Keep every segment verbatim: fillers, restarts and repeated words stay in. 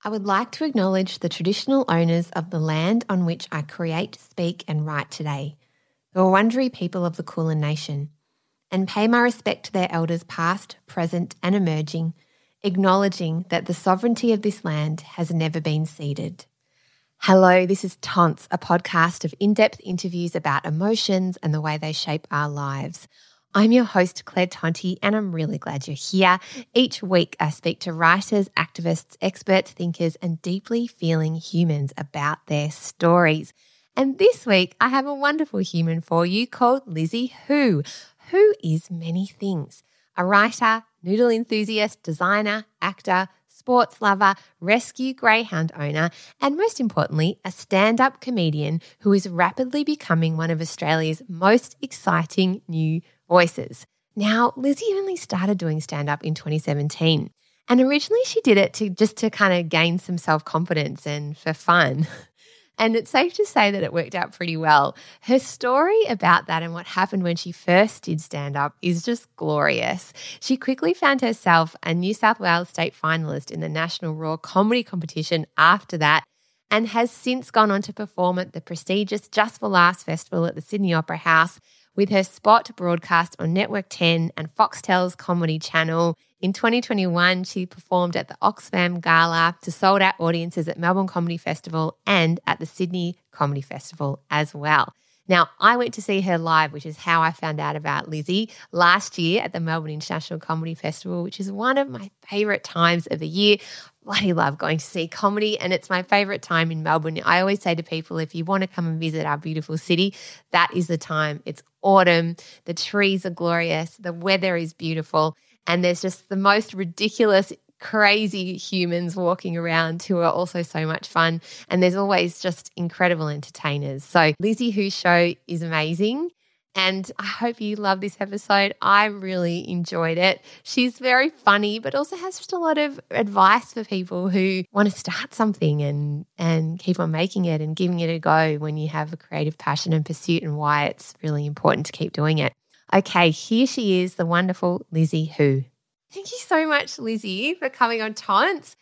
I would like to acknowledge the traditional owners of the land on which I create, speak and write today, the Wurundjeri people of the Kulin Nation, and pay my respect to their elders past, present and emerging, acknowledging that the sovereignty of this land has never been ceded. Hello, this is Tonts, a podcast of in-depth interviews about emotions and the way they shape our lives. I'm your host, Claire Tonti, and I'm really glad you're here. Each week I speak to writers, activists, experts, thinkers, and deeply feeling humans about their stories. And this week I have a wonderful human for you called Lizzie Hu, who is many things. A writer, noodle enthusiast, designer, actor, sports lover, rescue greyhound owner, and most importantly, a stand-up comedian who is rapidly becoming one of Australia's most exciting new voices. Now, Lizzie only started doing stand-up in twenty seventeen, and originally she did it to just to kind of gain some self-confidence and for fun. And it's safe to say that it worked out pretty well. Her story about that and what happened when she first did stand-up is just glorious. She quickly found herself a New South Wales state finalist in the National Raw Comedy Competition after that, and has since gone on to perform at the prestigious Just for Laughs Festival at the Sydney Opera House, with her spot broadcast on Network ten and Foxtel's Comedy Channel. In twenty twenty-one, she performed at the Oxfam Gala to sold-out audiences at Melbourne Comedy Festival and at the Sydney Comedy Festival as well. Now, I went to see her live, which is how I found out about Lizzie, last year at the Melbourne International Comedy Festival, which is one of my favourite times of the year. Bloody love going to see comedy, and it's my favourite time in Melbourne. I always say to people, if you want to come and visit our beautiful city, that is the time. It's autumn, the trees are glorious, the weather is beautiful, and there's just the most ridiculous, crazy humans walking around who are also so much fun, and there's always just incredible entertainers. So Lizzie Hu's show is amazing, and I hope you love this episode. I really enjoyed it. She's very funny, but also has just a lot of advice for people who want to start something and, and keep on making it and giving it a go when you have a creative passion and pursuit, and why it's really important to keep doing it. Okay, here she is, the wonderful Lizzie Hu. Thank you so much, Lizzie, for coming on Tonts.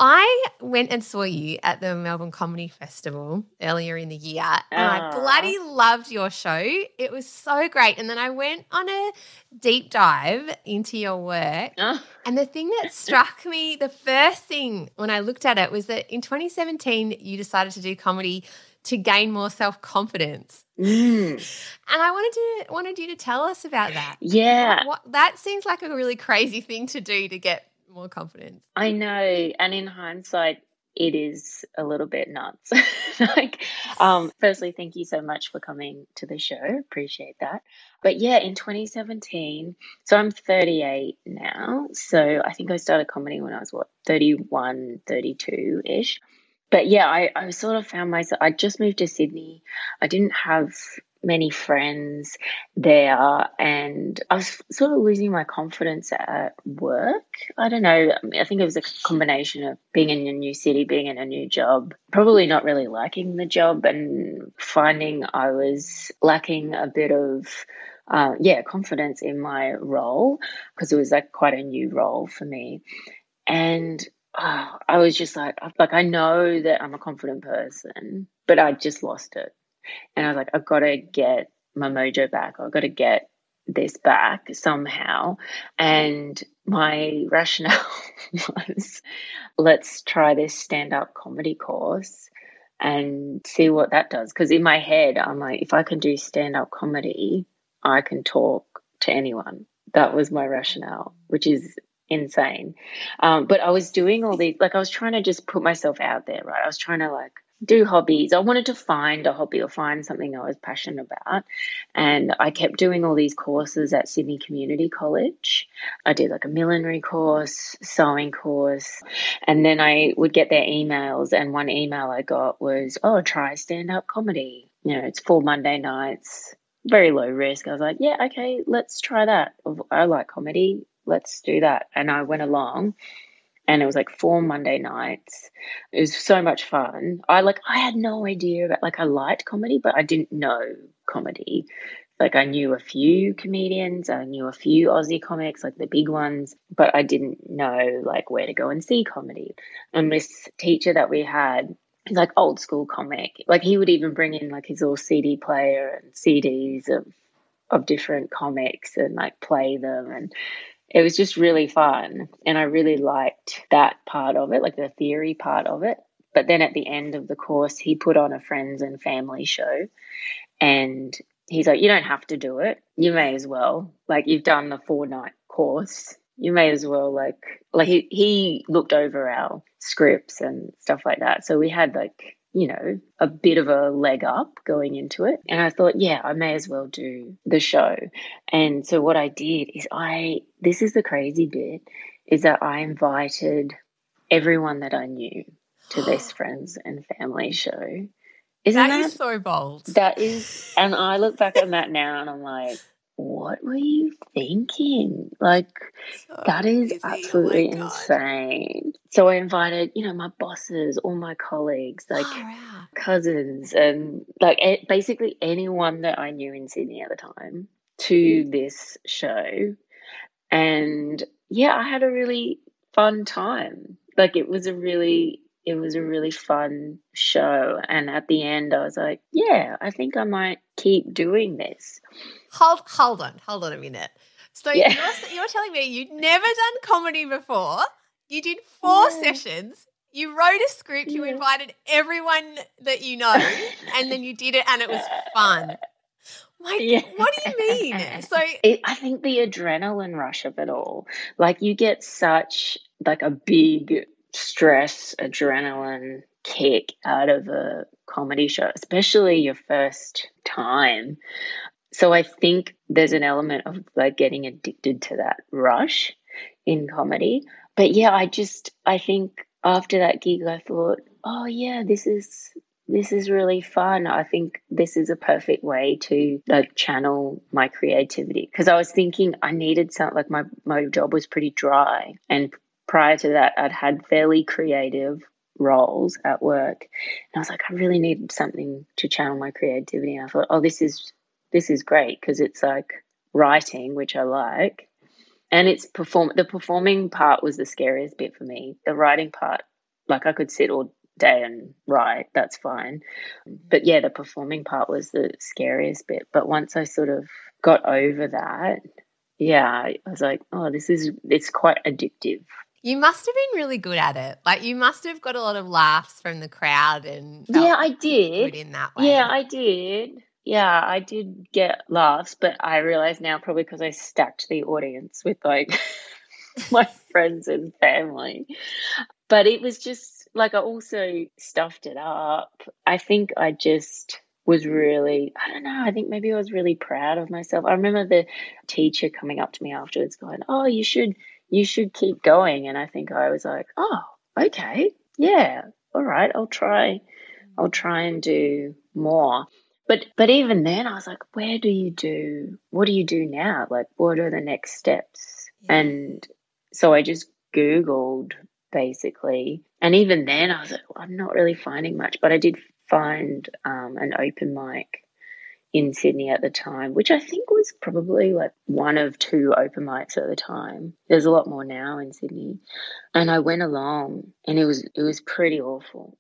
I went and saw you at the Melbourne Comedy Festival earlier in the year, and I bloody loved your show. It was so great. And then I went on a deep dive into your work, oh. and the thing that struck me, the first thing when I looked at it, was that in twenty seventeen you decided to do comedy to gain more self-confidence. Mm. And I wanted to wanted you to tell us about that. Yeah. What, what, that seems like a really crazy thing to do to get more confidence. I know. And in hindsight, it is a little bit nuts. like, um, firstly, thank you so much for coming to the show. Appreciate that. But yeah, in twenty seventeen, so I'm thirty-eight now. So I think I started comedy when I was, what, thirty-one, thirty-two-ish. But yeah, I, I sort of found myself, I just moved to Sydney. I didn't have many friends there, and I was sort of losing my confidence at work. I don't know. I mean, I think it was a combination of being in a new city, being in a new job, probably not really liking the job, and finding I was lacking a bit of, uh, yeah, confidence in my role, because it was like quite a new role for me. And Oh, I was just like, like, I know that I'm a confident person, but I just lost it. And I was like, I've got to get my mojo back. I've got to get this back somehow. And my rationale was, let's try this stand-up comedy course and see what that does. Because in my head, I'm like, if I can do stand-up comedy, I can talk to anyone. That was my rationale, which is insane. Um, but I was doing all these, like I was trying to just put myself out there, right? I was trying to like do hobbies. I wanted to find a hobby or find something I was passionate about. And I kept doing all these courses at Sydney Community College. I did like a millinery course, sewing course, and then I would get their emails. And one email I got was, oh, try stand-up comedy. You know, it's four Monday nights, very low risk. I was like, yeah, okay, let's try that. I like comedy. Let's do that. And I went along, and it was like four Monday nights. It was so much fun. I like, I had no idea about, like, I liked comedy, but I didn't know comedy. Like I knew a few comedians, I knew a few Aussie comics, like the big ones, but I didn't know like where to go and see comedy. And this teacher that we had, he's like old school comic. Like he would even bring in like his little C D player and C Ds of of different comics and like play them, and it was just really fun. And I really liked that part of it, like the theory part of it. But then at the end of the course, he put on a friends and family show, and he's like, you don't have to do it. You may as well. Like, you've done the four night course. You may as well, like, like he, he looked over our scripts and stuff like that. So we had, like, you know, a bit of a leg up going into it. And I thought, yeah, I may as well do the show. And so what I did is I, this is the crazy bit, is that I invited everyone that I knew to this friends and family show. Isn't that, that is so bold. That is, and I look back on that now and I'm like, what were you thinking? Like, so that is busy. absolutely oh insane. So I invited, you know, my bosses, all my colleagues, like oh, wow. cousins, and like a- basically anyone that I knew in Sydney at the time to this show. And yeah, I had a really fun time. Like, it was a really It was a really fun show. And at the end, I was like, yeah, I think I might keep doing this. Hold hold on. Hold on a minute. So Yeah. you're, you're telling me you'd never done comedy before. You did four Yeah. sessions. You wrote a script. You Yeah. invited everyone that you know. And then you did it and it was fun. Like, Yeah. what do you mean? So it, I think the adrenaline rush of it all, like you get such like a big stress, adrenaline kick out of a comedy show, especially your first time. So I think there's an element of like getting addicted to that rush in comedy. But yeah, I just, I think after that gig, I thought, oh yeah, this is, this is really fun. I think this is a perfect way to like channel my creativity. Cause I was thinking I needed something, like my, my job was pretty dry. And prior to that, I'd had fairly creative roles at work. And I was like, I really needed something to channel my creativity. And I thought, oh, this is, this is great because it's like writing, which I like. And it's perform, the performing part was the scariest bit for me. The writing part, like I could sit all day and write, that's fine. But yeah, the performing part was the scariest bit. But once I sort of got over that, yeah, I was like, oh, this is, it's quite addictive. you must have been really good at it. Like, you must have got a lot of laughs from the crowd and felt yeah, I did. good in that way. Yeah, I did. Yeah, I did get laughs, but I realize now probably because I stacked the audience with like my friends and family. But it was just like I also stuffed it up. I think I just was really, I don't know, I think maybe I was really proud of myself. I remember the teacher coming up to me afterwards going, oh, you should, you should keep going. And I think I was like, oh, okay, yeah, all right, I'll try, I'll try and do more. But but even then I was like, where do you do, what do you do now? Like, what are the next steps? Yeah. And so I just Googled basically. And even then I was like, well, I'm not really finding much, but I did find um, an open mic in Sydney at the time, which I think was probably like one of two open mics at the time. There's a lot more now in Sydney. And I went along and it was it was pretty awful.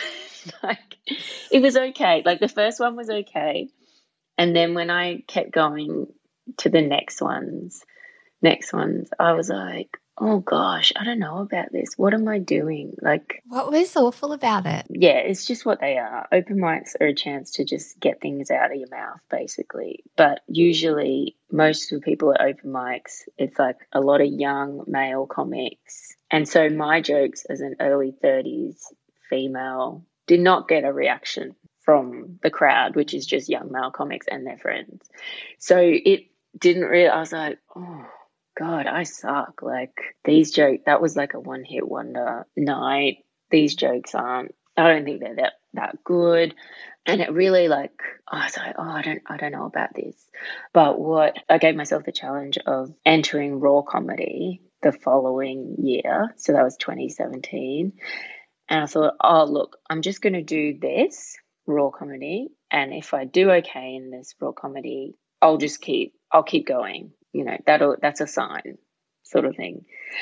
Like, it was okay. Like, the first one was okay. And then when I kept going to the next ones, next ones, I was like, oh gosh, I don't know about this. What am I doing? Like, what was awful about it? Yeah, it's just what they are. Open mics are a chance to just get things out of your mouth, basically. But usually most of the people at open mics, it's like a lot of young male comics. And so my jokes as an early thirties female did not get a reaction from the crowd, which is just young male comics and their friends. So it didn't really, I was like, oh God, I suck. Like, these jokes, that was like a one hit wonder night. These jokes aren't, I don't think they're that, that good. And it really like, I was like, oh, I don't, I don't know about this. But what, I gave myself the challenge of entering raw comedy the following year. So that was twenty seventeen. And I thought, oh, look, I'm just going to do this raw comedy. And if I do okay in this raw comedy, I'll just keep, I'll keep going. You know, that'll, that's a sign sort of thing.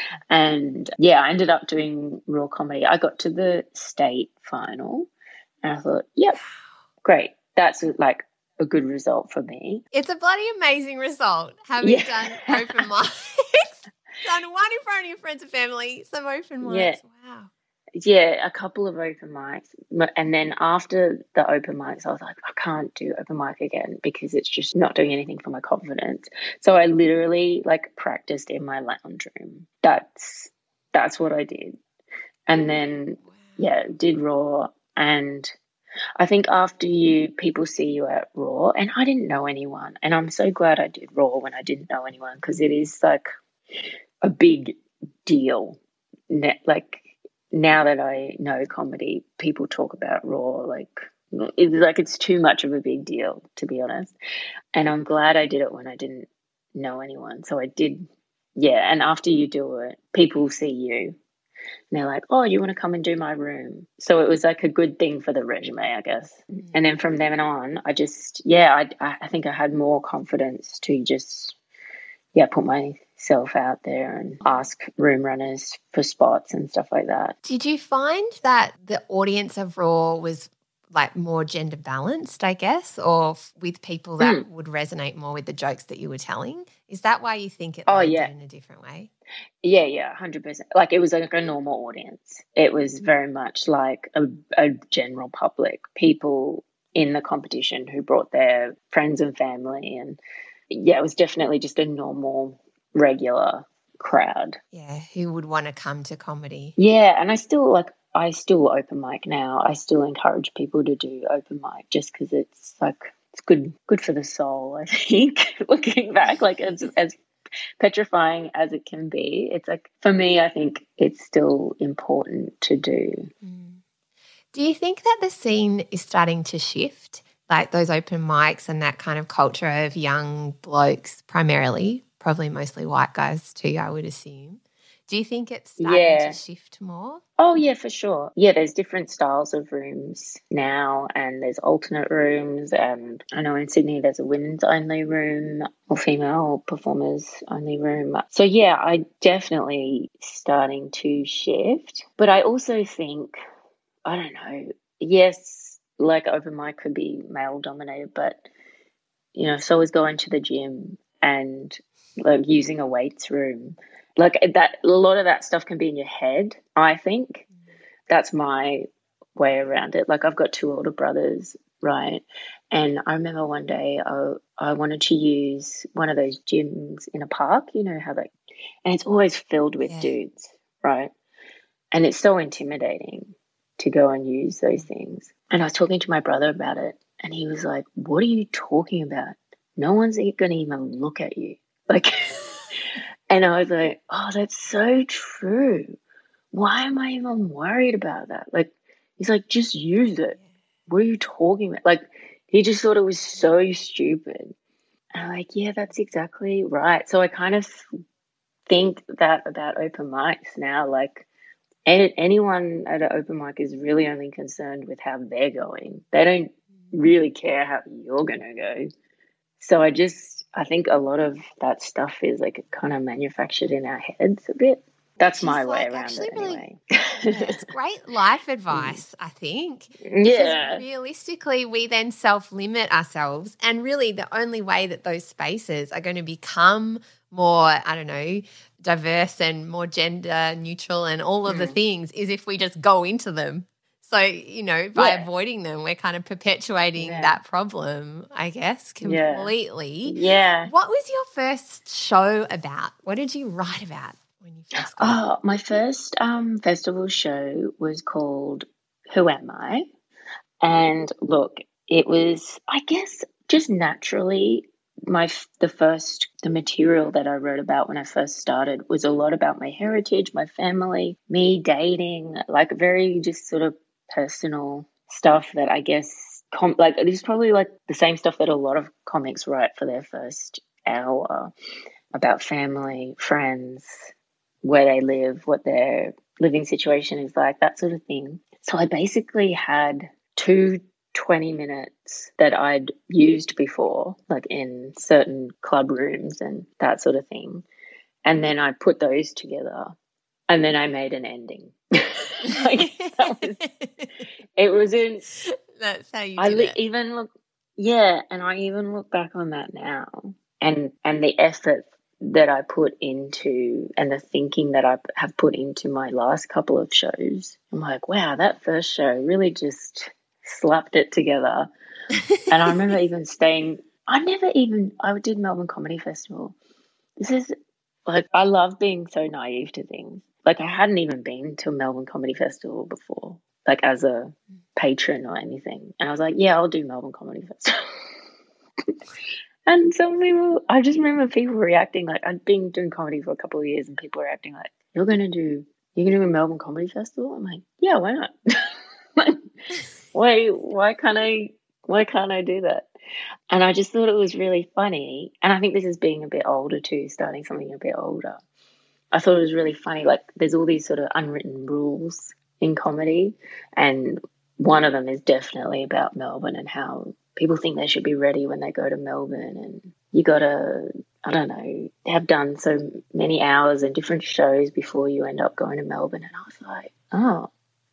And yeah, I ended up doing Raw comedy. I got to the state final and I thought, yep, great. That's like a good result for me. It's a bloody amazing result having Yeah. done open mics, done one in front of your friends and family, some open mics. Yeah. Wow. Yeah, a couple of open mics. And then after the open mics, I was like, I can't do open mic again because it's just not doing anything for my confidence. So I literally like practiced in my lounge room. That's that's what I did. And then, Wow. yeah, did Raw. And I think after you, people see you at Raw, and I didn't know anyone. And I'm so glad I did Raw when I didn't know anyone because it is like a big deal. Like, now that I know comedy, people talk about Raw like it's like it's too much of a big deal, to be honest. And I'm glad I did it when I didn't know anyone. So I did, yeah. And after you do it, people see you and they're like, oh, you want to come and do my room? So it was like a good thing for the resume, I guess. Mm. And then from then on, I just, yeah, I, I think I had more confidence to just, yeah, put myself out there and ask room runners for spots and stuff like that. Did you find that the audience of Raw was like more gender balanced, I guess, or with people that mm. would resonate more with the jokes that you were telling? Is that why you think it landed oh, yeah. in a different way? Yeah, yeah, one hundred percent. Like it was like a normal audience. It was very much like a, a general public, people in the competition who brought their friends and family, and yeah, it was definitely just a normal, regular crowd. Yeah, who would want to come to comedy. Yeah, and I still like, I still open mic now. I still encourage people to do open mic just because it's like, it's good good for the soul, I think, looking back, like as, as petrifying as it can be. It's like, for me, I think it's still important to do. Mm. Do you think that the scene is starting to shift? Like those open mics and that kind of culture of young blokes primarily, probably mostly white guys too, I would assume. Do you think it's starting yeah. to shift more? Oh, yeah, for sure. Yeah, there's different styles of rooms now and there's alternate rooms. And I know in Sydney there's a women's only room or female performers only room. So, yeah, I definitely starting to shift. But I also think, I don't know, yes, like open mic could be male dominated, but you know, so is going to the gym and like using a weights room. Like that, a lot of that stuff can be in your head, I think. That's my way around it. Like I've got two older brothers, right? And I remember one day I, I wanted to use one of those gyms in a park, you know how they, and it's always filled with yeah. dudes, right? And it's so intimidating to go and use those things. And I was talking to my brother about it and he was like, what are you talking about? No one's going to even look at you. Like, and I was like, oh, that's so true. Why am I even worried about that? Like, he's like, just use it. What are you talking about? Like, he just thought it was so stupid. And I'm like, yeah, that's exactly right. So I kind of think that about open mics now, like, and anyone at an open mic is really only concerned with how they're going. They don't really care how you're going to go. So I just, I think a lot of that stuff is like kind of manufactured in our heads a bit. That's She's my way like around it really, anyway. Yeah, it's great life advice, I think. Yeah. Because realistically, we then self-limit ourselves, and really the only way that those spaces are going to become more, I don't know, diverse and more gender neutral and all of mm. the things is if we just go into them. So, you know, by yeah. avoiding them, we're kind of perpetuating yeah. that problem, I guess, completely. Yeah. What was your first show about? What did you write about when you first got Oh, my first um, festival show was called Who Am I? And look, it was, I guess, just naturally my the first the material that I wrote about when I first started was a lot about my heritage, my family, me dating, like very just sort of personal stuff that I guess com- like it is probably like the same stuff that a lot of comics write for their first hour about family, friends, where they live, what their living situation is like, that sort of thing. So I basically had two twenty minutes that I'd used before, like in certain club rooms and that sort of thing. And then I put those together and then I made an ending. Like, that was, it was in, That's how you I did li- it. even look, yeah, and I even look back on that now and, and the effort that I put into and the thinking that I have put into my last couple of shows. I'm like, wow, that first show really just slapped it together. And I remember even staying, I never even, I did Melbourne Comedy Festival. This is like, I love being so naive to things. Like, I hadn't even been to a Melbourne Comedy Festival before, like as a patron or anything. And I was like, yeah, I'll do Melbourne Comedy Festival. And some people, I just remember people reacting like, I'd been doing comedy for a couple of years and people were acting like, you're going to do, you're going to do a Melbourne Comedy Festival? I'm like, yeah, why not? Like, why, why can't I, why can't I do that? And I just thought it was really funny. And I think this is being a bit older too, starting something a bit older. I thought it was really funny. Like, there's all these sort of unwritten rules in comedy. And one of them is definitely about Melbourne and how people think they should be ready when they go to Melbourne. And you got to, I don't know, have done so many hours and different shows before you end up going to Melbourne. And I was like, oh,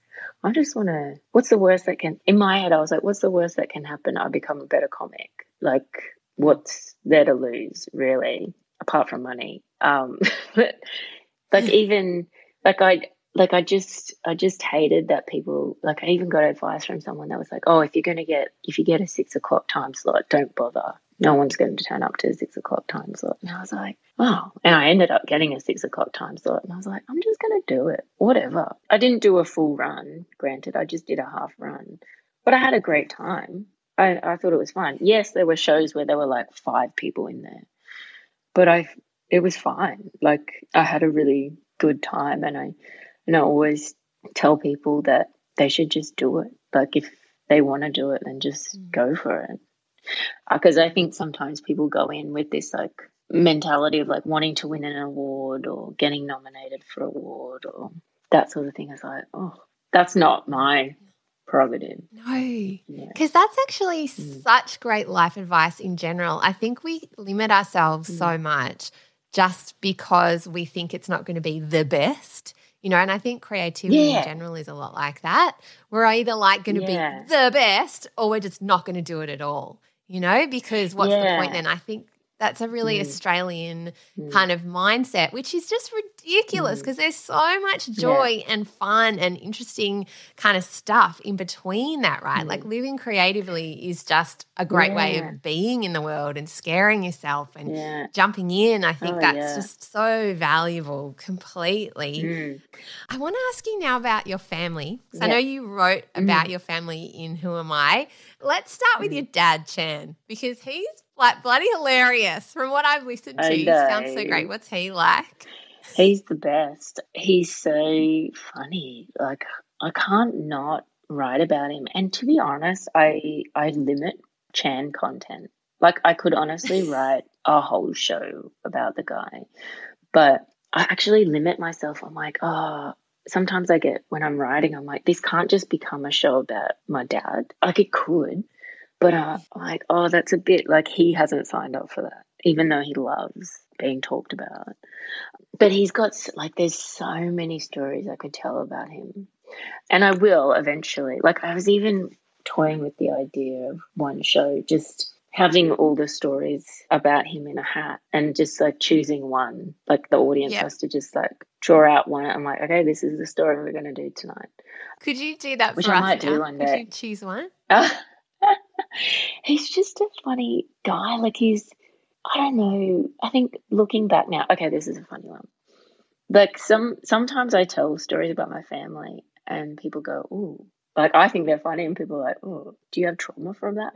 I just want to, what's the worst that can, in my head, I was like, what's the worst that can happen? I become a better comic. Like, what's there to lose, really, apart from money? Um, but like, even, like, I, like, I just, I just hated that people, like, I even got advice from someone that was like, oh, if you're going to get, if you get a six o'clock time slot, don't bother. No one's going to turn up to a six o'clock time slot. And I was like, oh, and I ended up getting a six o'clock time slot. And I was like, I'm just going to do it, whatever. I didn't do a full run, granted. I just did a half run, but I had a great time. I, I thought it was fun. Yes, there were shows where there were like five people in there, but I, it was fine. Like, I had a really good time, and I, and I always tell people that they should just do it. Like, if they want to do it, then just mm. go for it. Because I think sometimes people go in with this like mentality of like wanting to win an award or getting nominated for an award or that sort of thing. It's like, oh, that's not my prerogative. No, because yeah. that's actually mm. such great life advice in general. I think we limit ourselves mm. so much just because we think it's not going to be the best. You know, and I think creativity yeah. in general is a lot like that. We're either like going to yeah. be the best or we're just not going to do it at all, you know, because what's yeah. the point then? I think that's a really mm. Australian mm. kind of mindset, which is just ridiculous because mm. there's so much joy yeah. and fun and interesting kind of stuff in between that, right? Mm. Like, living creatively is just a great yeah. way of being in the world and scaring yourself and yeah. jumping in. I think oh, that's yeah. just so valuable completely. Mm. I want to ask you now about your family because yeah. I know you wrote about mm. your family in Who Am I? Let's start with mm. your dad, Chan, because he's like bloody hilarious. From what I've listened to, he sounds so great. What's he like? He's the best. He's so funny. Like, I can't not write about him. And to be honest, I I limit Chan content. Like, I could honestly write a whole show about the guy, but I actually limit myself. I'm like, oh, sometimes I get, when I'm writing, I'm like, this can't just become a show about my dad. Like, it could. But uh, I'm like, oh, that's a bit like he hasn't signed up for that, even though he loves being talked about. But he's got, like, there's so many stories I could tell about him. And I will eventually. Like, I was even toying with the idea of one show, just having all the stories about him in a hat and just, like, choosing one. Like, the audience yep. has to just, like, draw out one. I'm like, okay, this is the story we're going to do tonight. Could you do that Which for I us might now? do one day. Could you choose one? He's just a funny guy. Like, he's, I don't know, I think looking back now, okay, this is a funny one. Like, some sometimes I tell stories about my family and people go, ooh, like, I think they're funny, and people are like, oh, do you have trauma from that?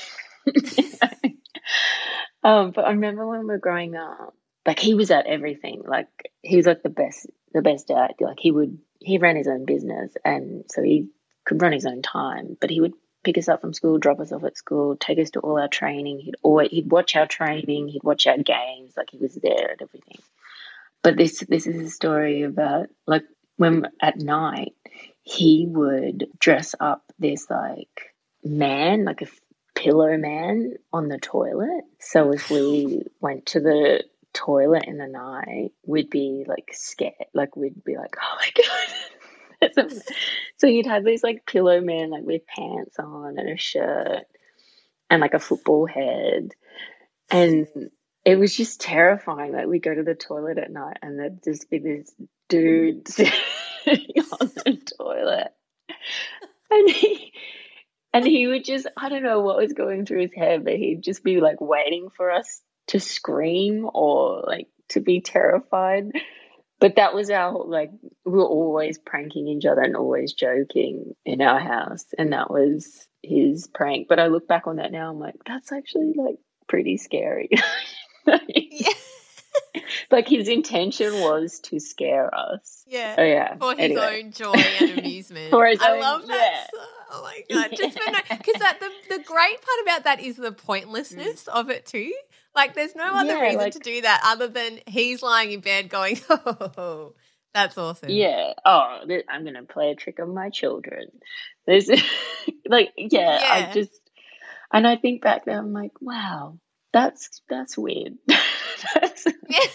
um, but I remember when we were growing up, like, he was at everything. Like, he was like the best, the best dad. Like, he would, he ran his own business, and so he could run his own time, but he would pick us up from school, drop us off at school, take us to all our training. He'd always, he'd watch our training, he'd watch our games, like, he was there at everything. But this this is a story about, like, when at night he would dress up this, like, man, like a pillow man on the toilet. So if we went to the toilet in the night, we'd be like scared. Like we'd be like, oh my God. So you'd have this like pillow man like with pants on and a shirt and like a football head. And it was just terrifying. Like we go to the toilet at night and there'd just be this dude sitting on the toilet. And he and he would just, I don't know what was going through his head, but he'd just be like waiting for us to scream or like to be terrified. But that was our, like, we were always pranking each other and always joking in our house. And that was his prank. But I look back on that now, I'm like, that's actually like pretty scary. Yeah. Like his intention was to scare us. Yeah. Oh, yeah. For his Anyway. own joy and amusement. For his I own- love that. yeah. So, oh my God. Just for no, because that the, the great part about that is the pointlessness of it too. Like there's no other Yeah, reason like- to do that other than he's lying in bed going, oh, that's awesome. Yeah. Oh, th- I'm going to play a trick on my children. There's like, yeah, Yeah. I just, and I think back there, I'm like, wow, that's, that's weird. That's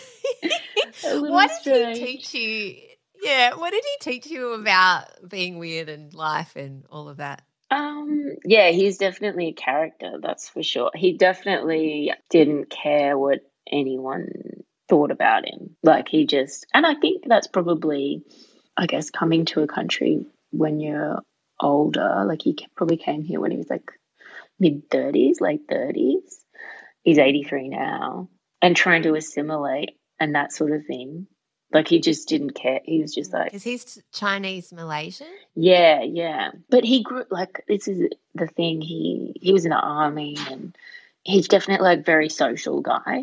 a little What did strange. he teach you? Yeah, what did he teach you about being weird and life and all of that? Um, yeah, he's definitely a character, that's for sure. He definitely didn't care what anyone thought about him. Like he just, and I think that's probably, I guess, coming to a country when you're older. Like he probably came here when he was like mid thirties, late thirties. He's eighty-three now, and trying to assimilate and that sort of thing. Like he just didn't care. He was just like, Because he's Chinese Malaysian. yeah, yeah. But he grew, like, this is the thing. He he was in the army, and he's definitely like very social guy,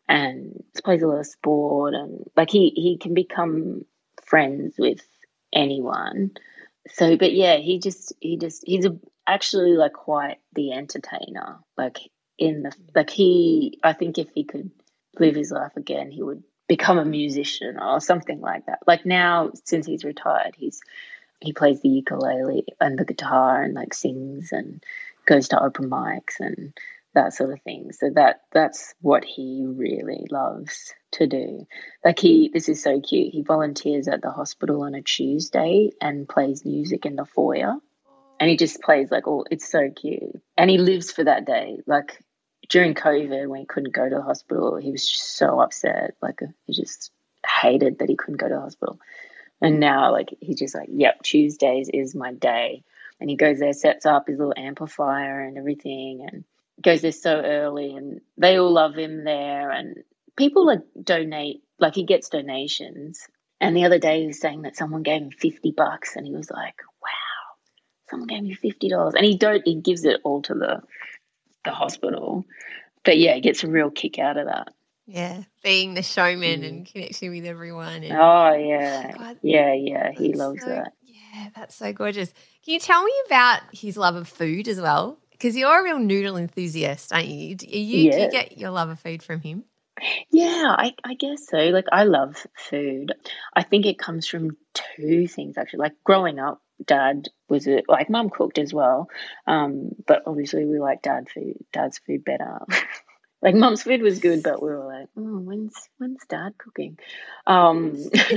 and plays a lot of sport, and like he he can become friends with anyone. So, but yeah, he just he just he's a, actually like quite the entertainer. Like in the like he, I think if he could live his life again, he would become a musician or something like that. Like now, since he's retired, he's he plays the ukulele and the guitar and like sings and goes to open mics and that sort of thing. So that that's what he really loves to do. Like he, this is so cute. He volunteers at the hospital on a Tuesday and plays music in the foyer. And he just plays like all, it's so cute. And he lives for that day. Like during COVID, when he couldn't go to the hospital, he was just so upset. Like he just hated that he couldn't go to the hospital. And now, like, he's just like, yep, Tuesdays is my day. And he goes there, sets up his little amplifier and everything, and goes there so early. And they all love him there. And people, like, donate, like, he gets donations. And the other day he was saying that someone gave him fifty bucks, and he was like, wow, someone gave me fifty dollars. And he don't, he gives it all to the the hospital. But, yeah, he gets a real kick out of that. Yeah, being the showman Mm. and connecting with everyone. And Oh, yeah. God, Yeah, yeah, he that's loves so- that. Yeah, that's so gorgeous. Can you tell me about his love of food as well? Because you're a real noodle enthusiast, aren't you? Do you, do Yeah. you get your love of food from him? Yeah, I, I guess so. Like, I love food. I think it comes from two things, actually. Like, growing up, Dad was a, like, Mum cooked as well. Um, but obviously we like Dad food, Dad's food better. Like, Mum's food was good, but we were like, oh, when's when's Dad cooking? Um,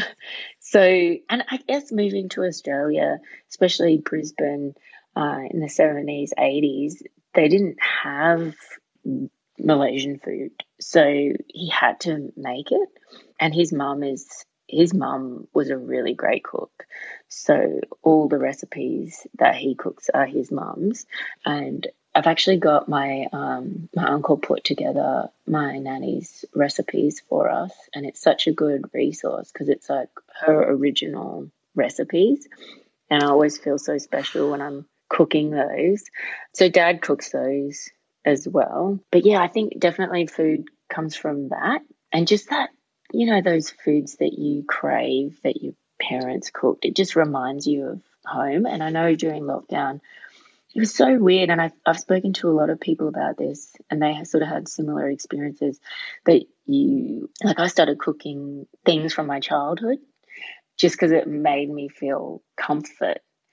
so, and I guess moving to Australia, especially Brisbane, uh, in the seventies, eighties, they didn't have Malaysian food, so he had to make it. And his mum is his mum was a really great cook, so all the recipes that he cooks are his mum's. And I've actually got my um, my uncle put together my nanny's recipes for us, and it's such a good resource because it's like her original recipes, and I always feel so special when I'm cooking those. So Dad cooks those as well. But yeah, I think definitely food comes from that, and just that, you know, those foods that you crave that your parents cooked. It just reminds you of home. And I know during lockdown, it was so weird, and I've, I've spoken to a lot of people about this, and they have sort of had similar experiences that you, like I started cooking things from my childhood just because it made me feel comfort.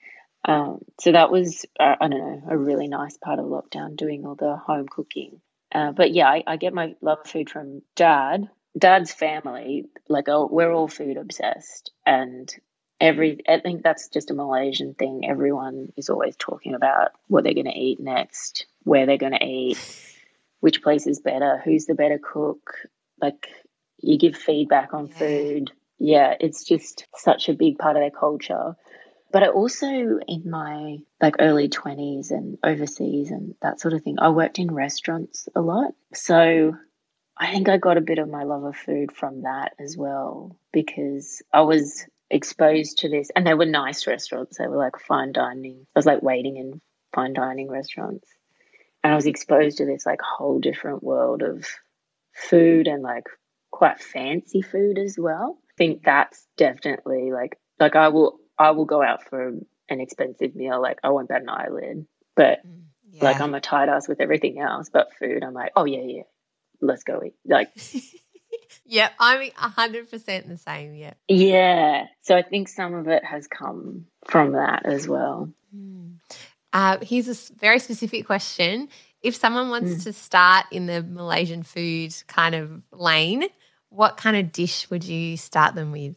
Um, so that was, uh, I don't know, a really nice part of lockdown, doing all the home cooking. Uh, but yeah, I, I get my love of food from dad, dad's family. Like, oh, we're all food obsessed, and every, I think that's just a Malaysian thing. Everyone is always talking about what they're going to eat next, where they're going to eat, which place is better, who's the better cook. Like, you give feedback on Yeah. food. Yeah, it's just such a big part of their culture. But I also, in my like early twenties and overseas and that sort of thing, I worked in restaurants a lot. So I think I got a bit of my love of food from that as well, because I was exposed to this, and they were nice restaurants. They were like fine dining. I was like waiting in fine dining restaurants, and I was exposed to this like whole different world of food, and like quite fancy food as well. I think that's definitely like, like I will, I will go out for an expensive meal. Like, I won't bat an eyelid, but Yeah. like, I'm a tight ass with everything else, but food, I'm like, oh yeah, yeah, let's go eat. Like, yeah, I'm one hundred percent the same, yeah. yeah. So I think some of it has come from that as well. Mm. Uh, here's a s- very specific question. If someone wants Mm. to start in the Malaysian food kind of lane, what kind of dish would you start them with?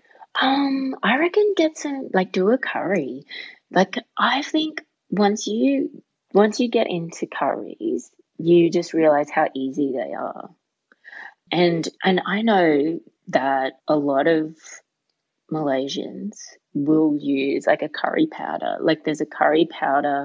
Um, I reckon get some, like, do a curry. Like, I think once you once you get into curries, you just realize how easy they are. And and I know that a lot of Malaysians will use like a curry powder. Like, there's a curry powder.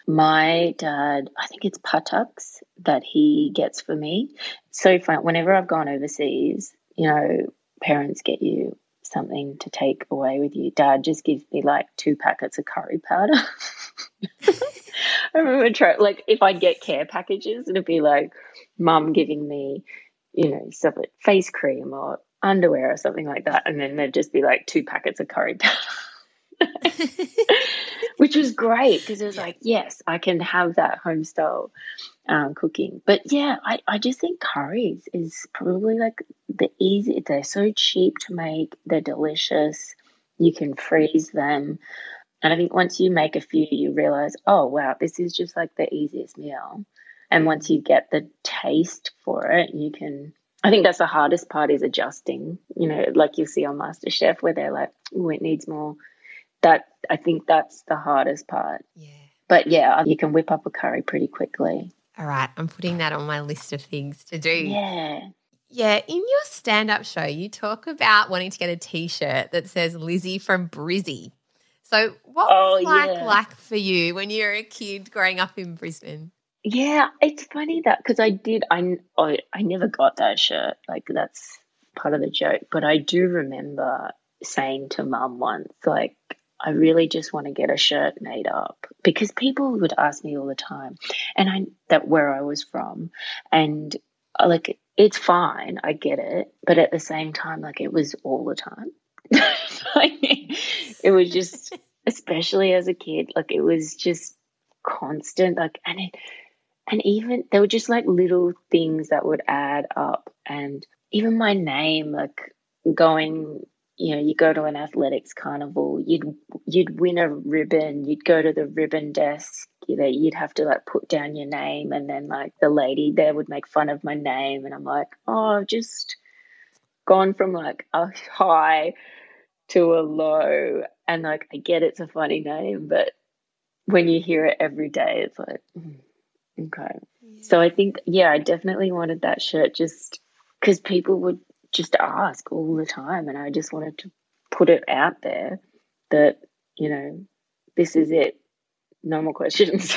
My dad, I think it's Patux that he gets for me. So fun. Whenever I've gone overseas, you know, parents get you something to take away with you. Dad just gives me like two packets of curry powder. I remember trying, like, if I'd get care packages, it'd be like mum giving me, you know, stuff like face cream or underwear or something like that, and then there'd just be like two packets of curry powder. Which was great, because it was Yeah. like, yes, I can have that home style um, cooking. But yeah, I, I just think curries is probably like the easy. They're so cheap to make. They're delicious. You can freeze them. And I think once you make a few, you realize, oh, wow, this is just like the easiest meal. And once you get the taste for it, you can, I think that's the hardest part, is adjusting, you know, like you see on MasterChef where they're like, oh, it needs more. That, I think that's the hardest part. Yeah. But yeah, you can whip up a curry pretty quickly. All right, I'm putting that on my list of things to do. Yeah. Yeah, in your stand-up show, you talk about wanting to get a T-shirt that says Lizzie from Brizzy. So what Oh, was like yeah. like for you when you were a kid growing up in Brisbane? Yeah, it's funny that, because I did, I, I, I never got that shirt. Like, that's part of the joke. But I do remember saying to mum once, like, I really just want to get a shirt made up, because people would ask me all the time, and I, that where I was from, and uh, like, it's fine, I get it, but at the same time, like, it was all the time. Like, it was just, especially as a kid, like, it was just constant, like, and it, and even there were just like little things that would add up, and even my name, like, going, you know, you go to an athletics carnival, you'd you'd win a ribbon, you'd go to the ribbon desk, you know, you'd have to like put down your name, and then like the lady there would make fun of my name, and I'm like, oh, I've just gone from like a high to a low, and like, I get it's a funny name, but when you hear it every day, it's like, mm, okay. Yeah. So I think, yeah, I definitely wanted that shirt, just because people would just ask all the time, and I just wanted to put it out there that, you know, this is it. No more questions.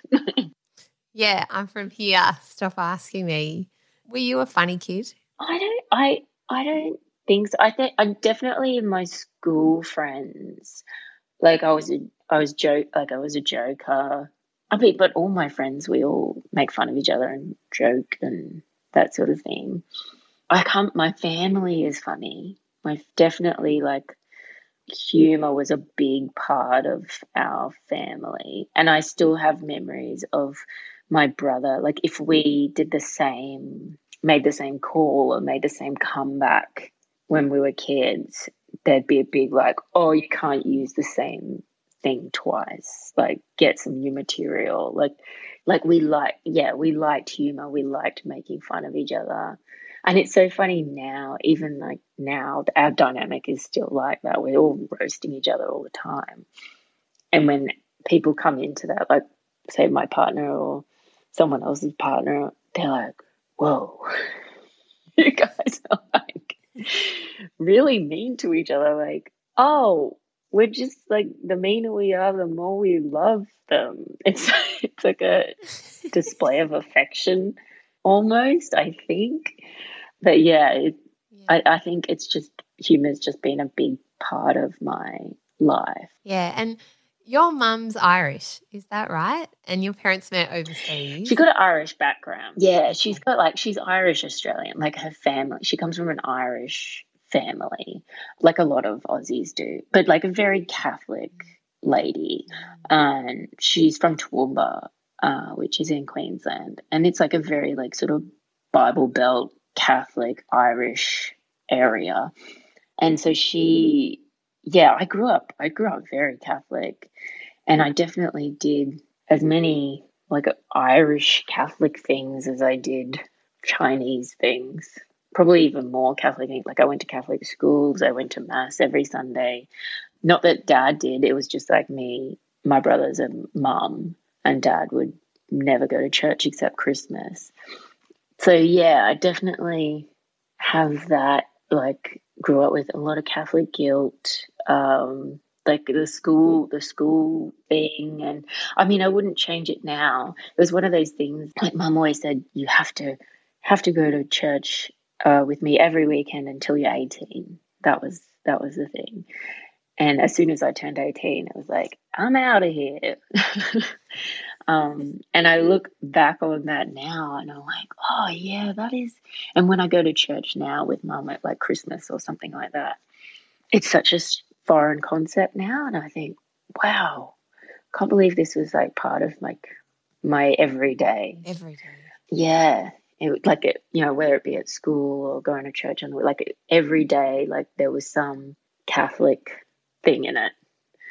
Yeah, I'm from here. Stop asking me. Were you a funny kid? I don't I I don't think so. I think I'm definitely in my school friends. Like, I was a I was joke like I was a joker. I mean, but all my friends, we all make fun of each other and joke and that sort of thing. I can't, my family is funny. My definitely, like, humor was a big part of our family. And I still have memories of my brother. Like, if we did the same, made the same call or made the same comeback when we were kids, there'd be a big like, oh, you can't use the same thing twice, like get some new material. Like, like we like, yeah, we liked humor. We liked making fun of each other. And it's so funny now, even like now, our dynamic is still like that. We're all roasting each other all the time. And when people come into that, like say my partner or someone else's partner, they're like, whoa, you guys are like really mean to each other. Like, oh, we're just like, the meaner we are, the more we love them. It's, it's like a display of affection almost, I think. But yeah, it, Yeah. I, I think it's just, humor's just been a big part of my life. Yeah, and your mum's Irish, is that right? And your parents met overseas. She got an Irish background. Yeah, she's got like, she's Irish Australian, like her family. She comes from an Irish family, like a lot of Aussies do, but like a very Catholic lady. And she's from Toowoomba, uh, which is in Queensland. And it's like a very like sort of Bible Belt Catholic Irish area. And so she, yeah, I grew up, I grew up very Catholic, and I definitely did as many like Irish Catholic things as I did Chinese things, probably even more Catholic things. Like I went to Catholic schools, I went to Mass every Sunday. Not that Dad did, it was just like me, my brothers and Mum, and Dad would never go to church except Christmas. So yeah, I definitely have that, like grew up with a lot of Catholic guilt, um, like the school, the school thing. And I mean, I wouldn't change it now. It was one of those things, like Mum always said, you have to, have to go to church uh, with me every weekend until you're eighteen. That was, that was the thing. And as soon as I turned eighteen, it was like, I'm out of here. um, and I look back on that now and I'm like, oh, yeah, that is. And when I go to church now with Mum at like Christmas or something like that, it's such a foreign concept now. And I think, wow, can't believe this was like part of like my everyday. Every day. Yeah. It, like, it, you know, whether it be at school or going to church, and like every day, like there was some Catholic thing in it.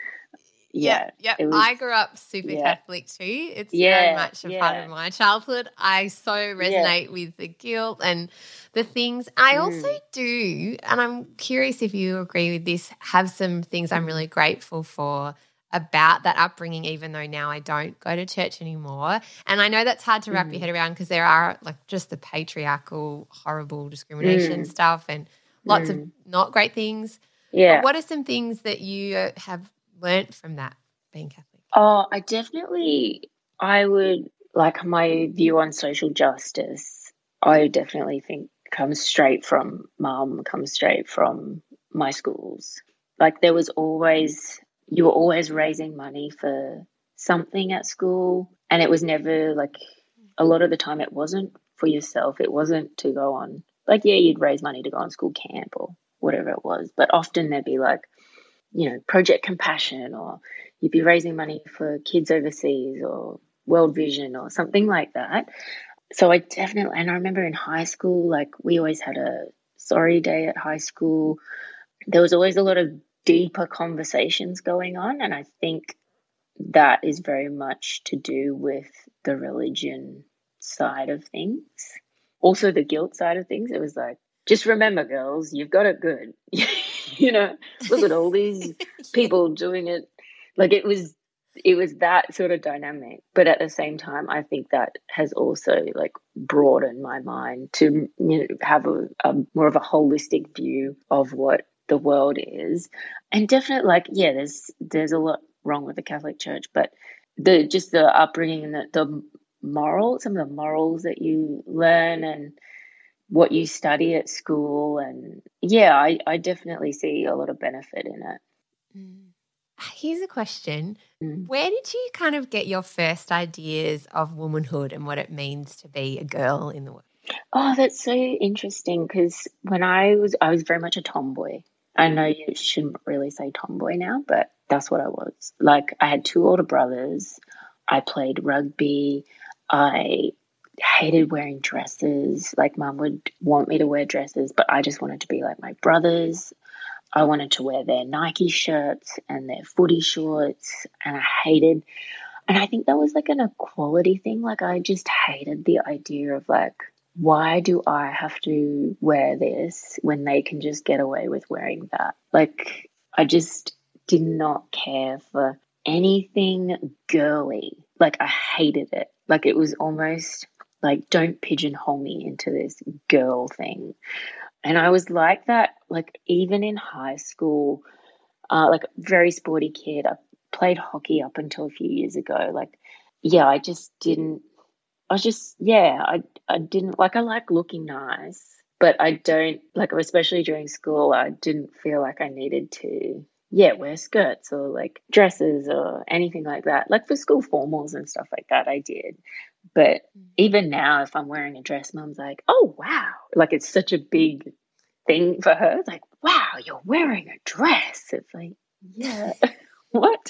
Yeah. Yeah. It was, I grew up super yeah. Catholic too. It's Yeah, very much a yeah. part of my childhood. I so resonate with the guilt and the things. I Mm. also do, and I'm curious if you agree with this, have some things I'm really grateful for about that upbringing, even though now I don't go to church anymore. And I know that's hard to wrap Mm. your head around because there are like just the patriarchal, horrible discrimination Mm. stuff and lots of Mm. not great things. Yeah. But what are some things that you have learnt from that being Catholic? Oh, I definitely, I would, like my view on social justice, I definitely think comes straight from Mum, comes straight from my schools. Like there was always, you were always raising money for something at school, and it was never like, a lot of the time it wasn't for yourself. It wasn't to go on, like, yeah, you'd raise money to go on school camp or whatever it was, but often there'd be like, you know, Project Compassion, or you'd be raising money for kids overseas or World Vision or something like that. So I definitely, and I remember in high school, like we always had a sorry day at high school. There was always a lot of deeper conversations going on. And I think that is very much to do with the religion side of things. Also the guilt side of things. It was like, just remember, girls, you've got it good. You know, look at all these people doing it. Like it was, it was that sort of dynamic. But at the same time, I think that has also like broadened my mind to, you know, have a, a more of a holistic view of what the world is. And definitely, like, yeah, there's there's a lot wrong with the Catholic Church, but the just the upbringing and the, the moral, some of the morals that you learn and what you study at school, and yeah, I, I definitely see a lot of benefit in it. Mm. Here's a question. Mm. Where did you kind of get your first ideas of womanhood and what it means to be a girl in the world? Oh, that's so interesting because when I was, I was very much a tomboy. I know you shouldn't really say tomboy now, but that's what I was. Like I had two older brothers. I played rugby. I hated wearing dresses. Like Mum would want me to wear dresses, but I just wanted to be like my brothers. I wanted to wear their Nike shirts and their footy shorts, and I hated, and I think that was like an equality thing. Like, I just hated the idea of like, why do I have to wear this when they can just get away with wearing that? Like, I just did not care for anything girly. Like, I hated it. Like, it was almost like, don't pigeonhole me into this girl thing. And I was like that, like, even in high school, uh, like, very sporty kid. I played hockey up until a few years ago. Like, yeah, I just didn't, I was just, yeah, I, I didn't, like, I like looking nice, but I don't, like, especially during school, I didn't feel like I needed to, yeah, wear skirts or, like, dresses or anything like that. Like, for school formals and stuff like that, I did. But even now, if I'm wearing a dress, Mum's like, oh, wow. Like, it's such a big thing for her. It's like, wow, you're wearing a dress. It's like, yeah, what?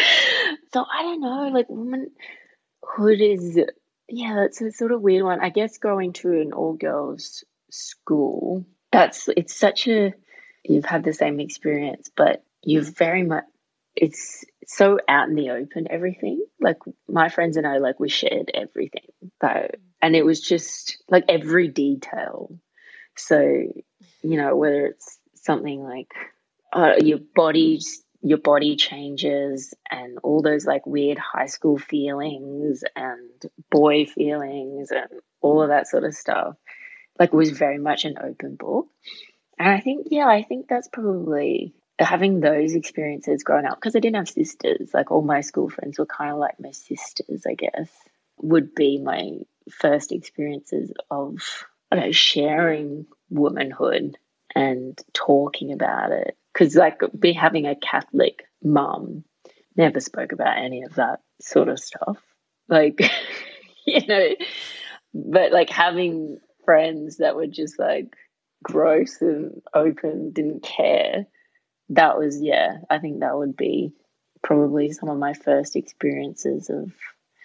So I don't know, like, womanhood is, yeah, that's a sort of weird one. I guess going to an all-girls school, that's, it's such a, you've had the same experience, but you've very much, it's so out in the open, everything. Like, my friends and I, like, we shared everything. So, and it was just, like, every detail. So, you know, whether it's something like uh, your body, your body changes and all those, like, weird high school feelings and boy feelings and all of that sort of stuff, like, was very much an open book. And I think, yeah, I think that's probably having those experiences growing up, because I didn't have sisters. Like, all my school friends were kind of like my sisters, I guess, would be my first experiences of, I don't know, sharing womanhood and talking about it. Because, like, be having a Catholic mum, never spoke about any of that sort of stuff. Like, you know, but, like, having friends that were just, like, gross and open, didn't care. That was, yeah, I think that would be probably some of my first experiences of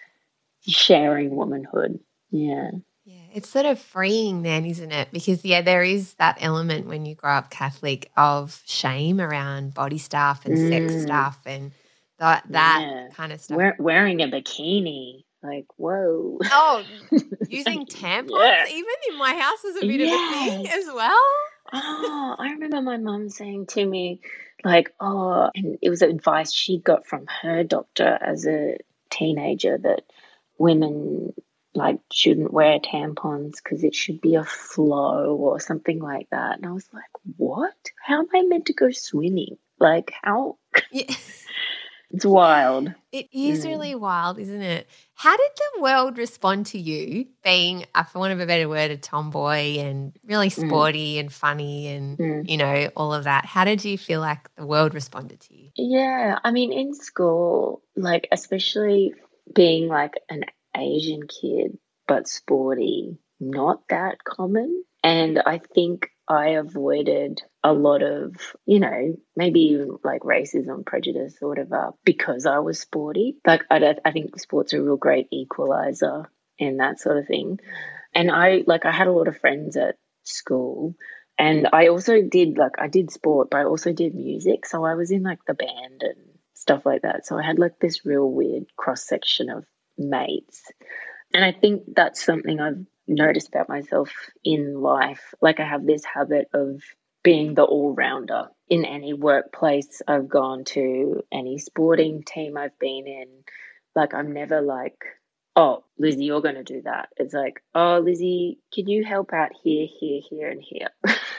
sharing womanhood. Yeah. Yeah, it's sort of freeing then, isn't it? Because, yeah, there is that element when you grow up Catholic of shame around body stuff and Mm, sex stuff and that that yeah. kind of stuff. Wear, wearing a bikini, like, whoa. Oh, using tampons Yeah. even in my house was a bit of a thing Yes. as well. Oh, I remember my mum saying to me, like, oh, and it was advice she got from her doctor as a teenager that women, like, shouldn't wear tampons because it should be a flow or something like that. And I was like, what? How am I meant to go swimming? Like, how? Yeah. It's wild. It is Mm. really wild, isn't it? How did the world respond to you being, uh, for want of a better word, a tomboy and really sporty mm. and funny and, Mm. you know, all of that? How did you feel like the world responded to you? Yeah, I mean, in school, like, especially being, like, an Asian kid but sporty, not that common. And I think I avoided a lot of, you know, maybe even like racism, prejudice or whatever because I was sporty. Like, I, I think sports are a real great equalizer and that sort of thing. And I, like, I had a lot of friends at school. And I also did, like, I did sport, but I also did music. So I was in, like, the band and stuff like that. So I had, like, this real weird cross-section of mates. And I think that's something I've noticed about myself in life. Like, I have this habit of being the all-rounder in any workplace I've gone to, any sporting team I've been in. Like, I'm never like, oh, Lizzie, you're going to do that. It's like, oh, Lizzie, can you help out here, here, here, and here?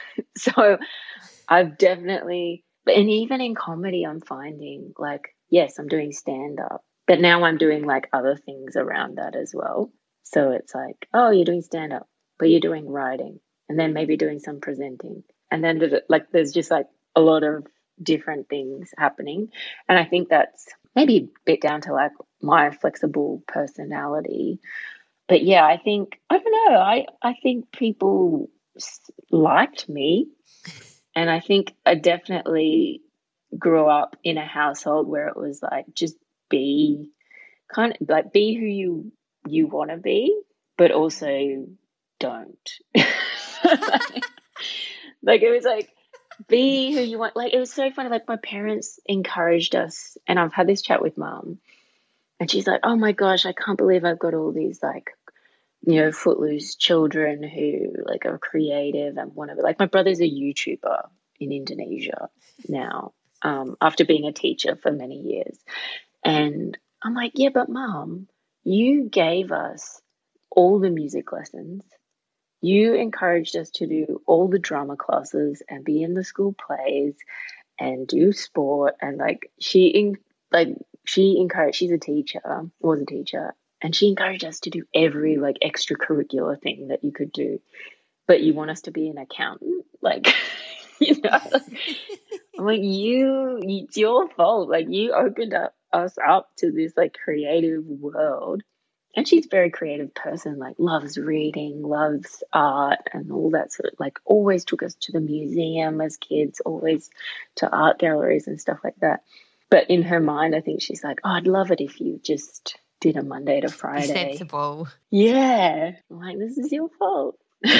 So I've definitely, and even in comedy, I'm finding, like, yes, I'm doing stand-up, but now I'm doing, like, other things around that as well. So it's like, oh, you're doing stand-up, but you're doing writing, and then maybe doing some presenting. And then, there's, like, there's just, like, a lot of different things happening. And I think that's maybe a bit down to, like, my flexible personality. But, yeah, I think, I don't know, I, I think people liked me. And I think I definitely grew up in a household where it was like, just be kind of like be who you you want to be, but also don't. Like, it was like, be who you want. Like, it was so funny. Like, my parents encouraged us, and I've had this chat with mum, and she's like, oh my gosh, I can't believe I've got all these, like, you know, footloose children who, like, are creative and want to, like, my brother's a YouTuber in Indonesia now, um, after being a teacher for many years. And I'm like, yeah, but mum, you gave us all the music lessons. You encouraged us to do all the drama classes and be in the school plays and do sport. And like she, in, like she encouraged, she's a teacher, was a teacher, and she encouraged us to do every like extracurricular thing that you could do. But you want us to be an accountant? Like, you know, I'm like, you, it's your fault. Like, you opened up us up to this like creative world. And she's a very creative person, like loves reading, loves art and all that sort of, like always took us to the museum as kids, always to art galleries and stuff like that. But in her mind, I think she's like, oh, I'd love it if you just did a Monday to Friday. Be sensible. Yeah. I'm like, this is your fault.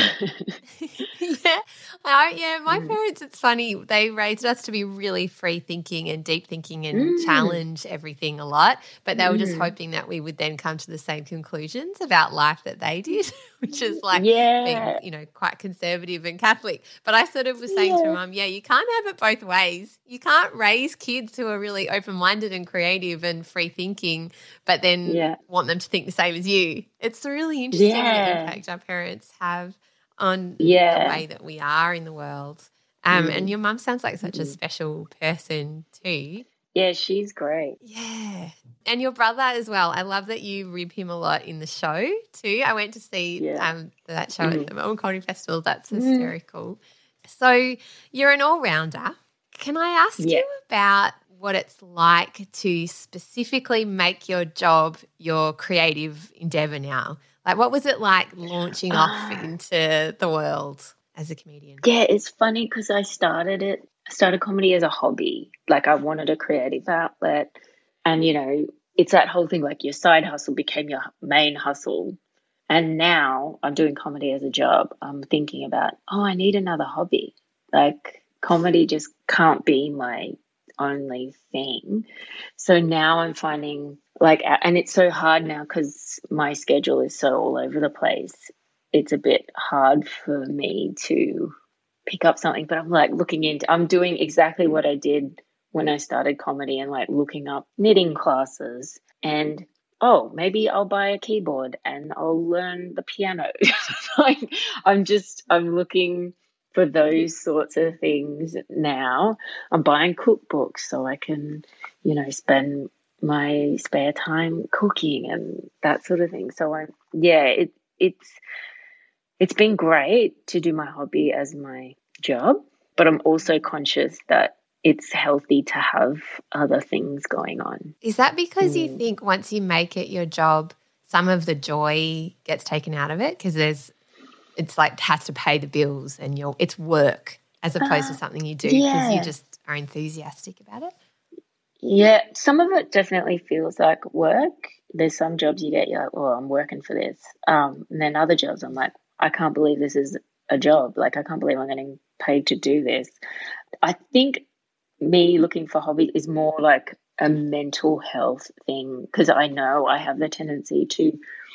yeah, I, yeah. My Mm. parents, it's funny. They raised us to be really free thinking and deep thinking and Mm. challenge everything a lot. But they were just Mm. hoping that we would then come to the same conclusions about life that they did, which is like Yeah. being, you know, quite conservative and Catholic. But I sort of was saying to Yeah. mum, yeah, you can't have it both ways. You can't raise kids who are really open minded and creative and free thinking, but then Yeah. want them to think the same as you. It's really interesting the Yeah. impact our parents have on Yeah. the way that we are in the world. Um, Mm. And your mum sounds like such a Mm. special person too. Yeah, she's great. Yeah. And your brother as well. I love that you rib him a lot in the show too. I went to see Yeah. um, that show Mm. at the Melbourne Comedy Festival. That's Mm. hysterical. So you're an all-rounder. Can I ask Yeah. you about what it's like to specifically make your job your creative endeavour now? Like, what was it like launching off Ah. into the world as a comedian? Yeah, it's funny because I started it, I started comedy as a hobby. Like, I wanted a creative outlet. And, you know, it's that whole thing, like your side hustle became your main hustle. And now I'm doing comedy as a job. I'm thinking about, oh, I need another hobby. Like, comedy just can't be my only thing. So now I'm finding like, and it's so hard now because my schedule is so all over the place. It's a bit hard for me to pick up something, but I'm like looking into, I'm doing exactly what I did when I started comedy and like looking up knitting classes and, oh, maybe I'll buy a keyboard and I'll learn the piano. Like, I'm just, I'm looking for those sorts of things now. I'm buying cookbooks so I can, you know, spend my spare time cooking and that sort of thing. So I'm, yeah, it, it's, it's been great to do my hobby as my job, but I'm also conscious that it's healthy to have other things going on. Is that because you Mm. think once you make it your job, some of the joy gets taken out of it? Because there's, it's like has to pay the bills and you're, it's work as opposed Uh, to something you do because yeah. you just are enthusiastic about it? Yeah, some of it definitely feels like work. There's some jobs you get, you're like, oh, I'm working for this. Um, and then other jobs, I'm like, I can't believe this is a job. Like, I can't believe I'm getting paid to do this. I think me looking for hobbies is more like a mental health thing because I know I have the tendency to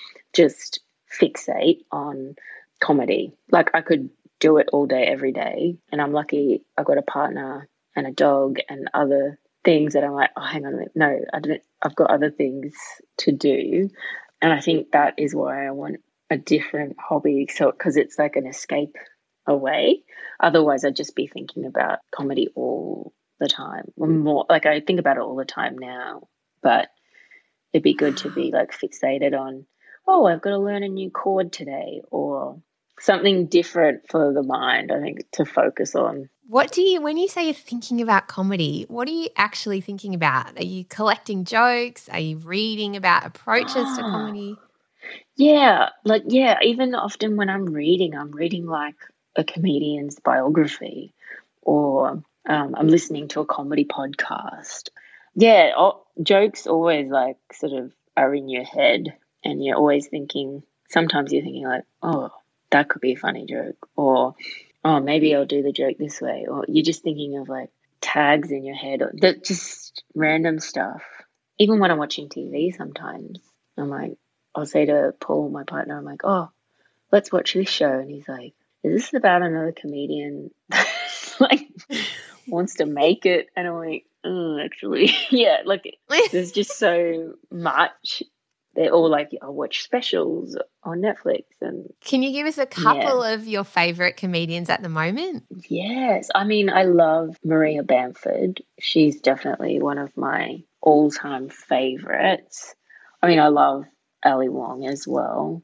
just fixate on comedy. Like, I could do it all day, every day. And I'm lucky I got a partner and a dog and other things that I'm like, oh, hang on a minute. No, I didn't. I've got other things to do. And I think that is why I want a different hobby. So, because it's like an escape away. Otherwise, I'd just be thinking about comedy all the time. More like I think about it all the time now, but it'd be good to be like fixated on, oh, I've got to learn a new chord today or something different for the mind, I think, to focus on. What do you, when you say you're thinking about comedy, what are you actually thinking about? Are you collecting jokes? Are you reading about approaches to Ah. comedy? Yeah, like, yeah, even often when I'm reading, I'm reading like a comedian's biography or um, I'm listening to a comedy podcast. Yeah, oh, jokes always like sort of are in your head and you're always thinking, sometimes you're thinking like, oh, that could be a funny joke or oh, maybe I'll do the joke this way, or you're just thinking of like tags in your head, or that just random stuff. Even when I'm watching T V, sometimes I'm like, I'll say to Paul, my partner, I'm like, oh, let's watch this show, and he's like, is this about another comedian like wants to make it? And I'm like, oh, actually, yeah, like there's just so much. They're all like, I watch specials on Netflix. And can you give us a couple yeah. of your favourite comedians at the moment? Yes. I mean, I love Maria Bamford. She's definitely one of my all-time favourites. I mean, I love Ali Wong as well.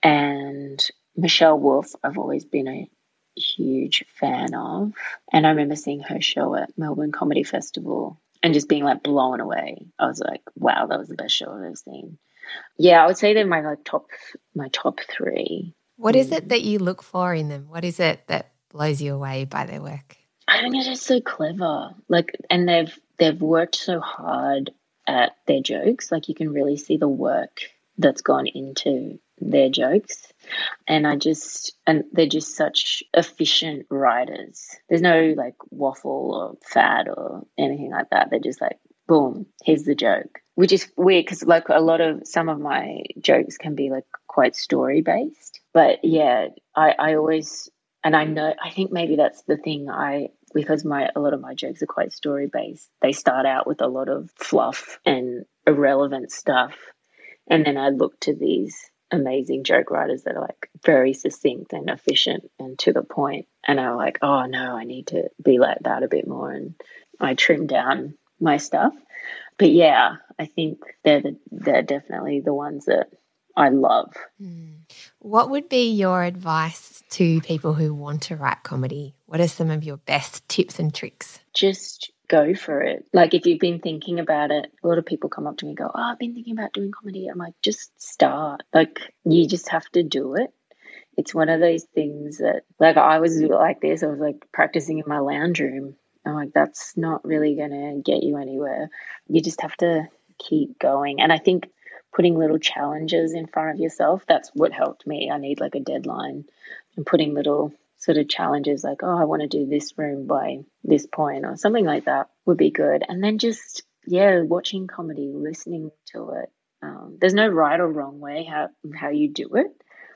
And Michelle Wolf, I've always been a huge fan of. And I remember seeing her show at Melbourne Comedy Festival and just being like blown away. I was like, wow, that was the best show I've ever seen. Yeah, I would say they're my like top my top three. What is it that you look for in them? What is it that blows you away by their work? I think they're just so clever. Like, and they've they've worked so hard at their jokes. Like, you can really see the work that's gone into their jokes. And I just and they're just such efficient writers. There's no like waffle or fad or anything like that. They're just like, boom, here's the joke. Which is weird because like a lot of some of my jokes can be like quite story based. But yeah, I, I always and I know I think maybe that's the thing I because my a lot of my jokes are quite story based. They start out with a lot of fluff and irrelevant stuff. And then I look to these amazing joke writers that are like very succinct and efficient and to the point. And I'm like, oh no, I need to be like that a bit more. And I trim down my stuff. But yeah, I think they're the, they're definitely the ones that I love. Mm. What would be your advice to people who want to write comedy? What are some of your best tips and tricks? Just go for it. Like, if you've been thinking about it, a lot of people come up to me and go, oh, I've been thinking about doing comedy. I'm like, just start. Like, you just have to do it. It's one of those things that, like, I was like this. I was like practicing in my lounge room. I'm like, that's not really going to get you anywhere. You just have to keep going. And I think putting little challenges in front of yourself, that's what helped me. I need like a deadline, and putting little sort of challenges like, oh, I want to do this room by this point or something like that would be good. And then just, yeah, watching comedy, listening to it. Um, there's no right or wrong way how, how you do it.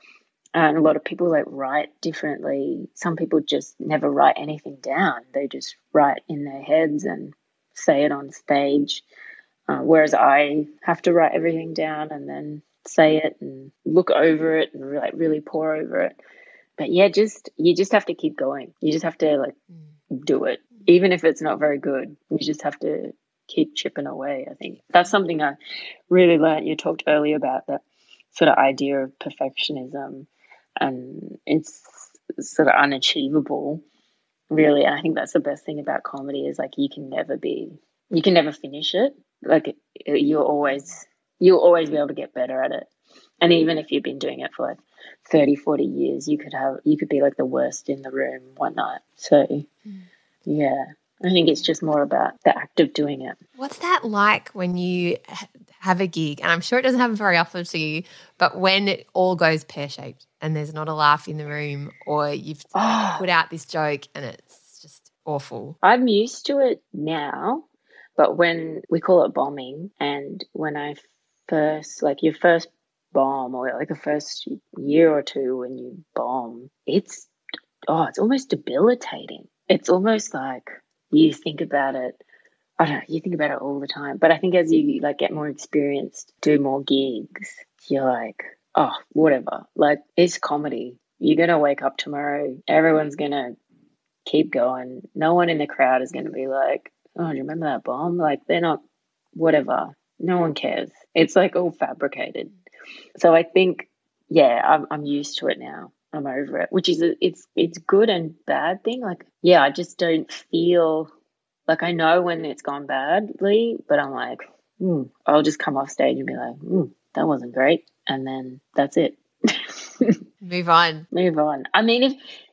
And a lot of people like write differently. Some people just never write anything down. They just write in their heads and say it on stage. Uh, whereas I have to write everything down and then say it and look over it and like really pour over it. But yeah, just you just have to keep going. You just have to like do it, even if it's not very good. You just have to keep chipping away. I think that's something I really learned. You talked earlier about that sort of idea of perfectionism, and it's sort of unachievable, really. And I think that's the best thing about comedy is like you can never be, you can never finish it. Like you're always, you'll always be able to get better at it. And even if you've been doing it for like thirty, forty years, you could have, you could be like the worst in the room one night. So, mm. yeah, I think it's just more about the act of doing it. What's that like when you have a gig? And I'm sure it doesn't happen very often to you, but when it all goes pear-shaped and there's not a laugh in the room, or you've oh. put out this joke and it's just awful. I'm used to it now, but when we call it bombing, and when I first, like your first bomb or like the first year or two when you bomb, it's oh it's almost debilitating. It's almost like you think about it, I don't know, you think about it all the time. But I think as you like get more experienced, do more gigs, you're like, oh, whatever. Like, it's comedy. You're gonna wake up tomorrow, everyone's gonna keep going. No one in the crowd is gonna be like, oh, do you remember that bomb? Like, they're not, whatever. No one cares. It's like all fabricated. So I think, yeah, I'm I'm used to it now. I'm over it, which is a, it's it's good and bad thing. Like, yeah, I just don't feel like I know when it's gone badly, but I'm like, hmm, I'll just come off stage and be like, hmm, that wasn't great, and then that's it. Move on. Move on. I mean, if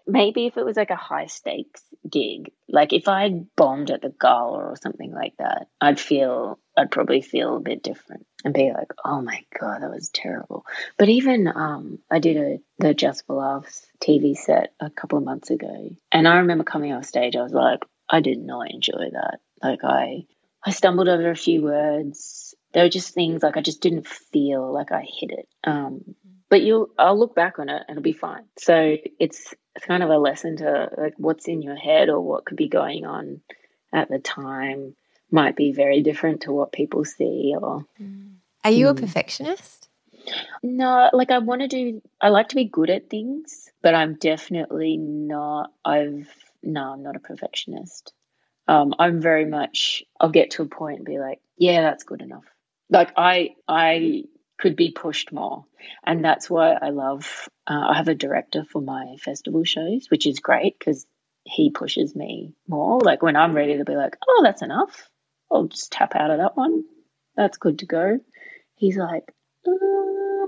maybe if it was like a high stakes gig, like if I bombed at the gala or something like that, I'd feel, I'd probably feel a bit different and be like, oh my God, that was terrible. But even um, I did a the Just for Laughs T V set a couple of months ago, and I remember coming off stage, I was like, I did not enjoy that. Like I, I stumbled over a few words. There were just things like I just didn't feel like I hit it. Um, but you'll, I'll look back on it and it'll be fine. So it's, it's kind of a lesson to like what's in your head or what could be going on at the time might be very different to what people see. Or are you mm. a perfectionist? No, like I want to do, I like to be good at things, but I'm definitely not, I've, no, I'm not a perfectionist. Um, I'm very much, I'll get to a point and be like, yeah, that's good enough. Like I, I could be pushed more. And that's why I love, uh, I have a director for my festival shows, which is great because he pushes me more. Like when I'm ready to be like, oh, that's enough. I'll just tap out of that one. That's good to go. He's like, uh,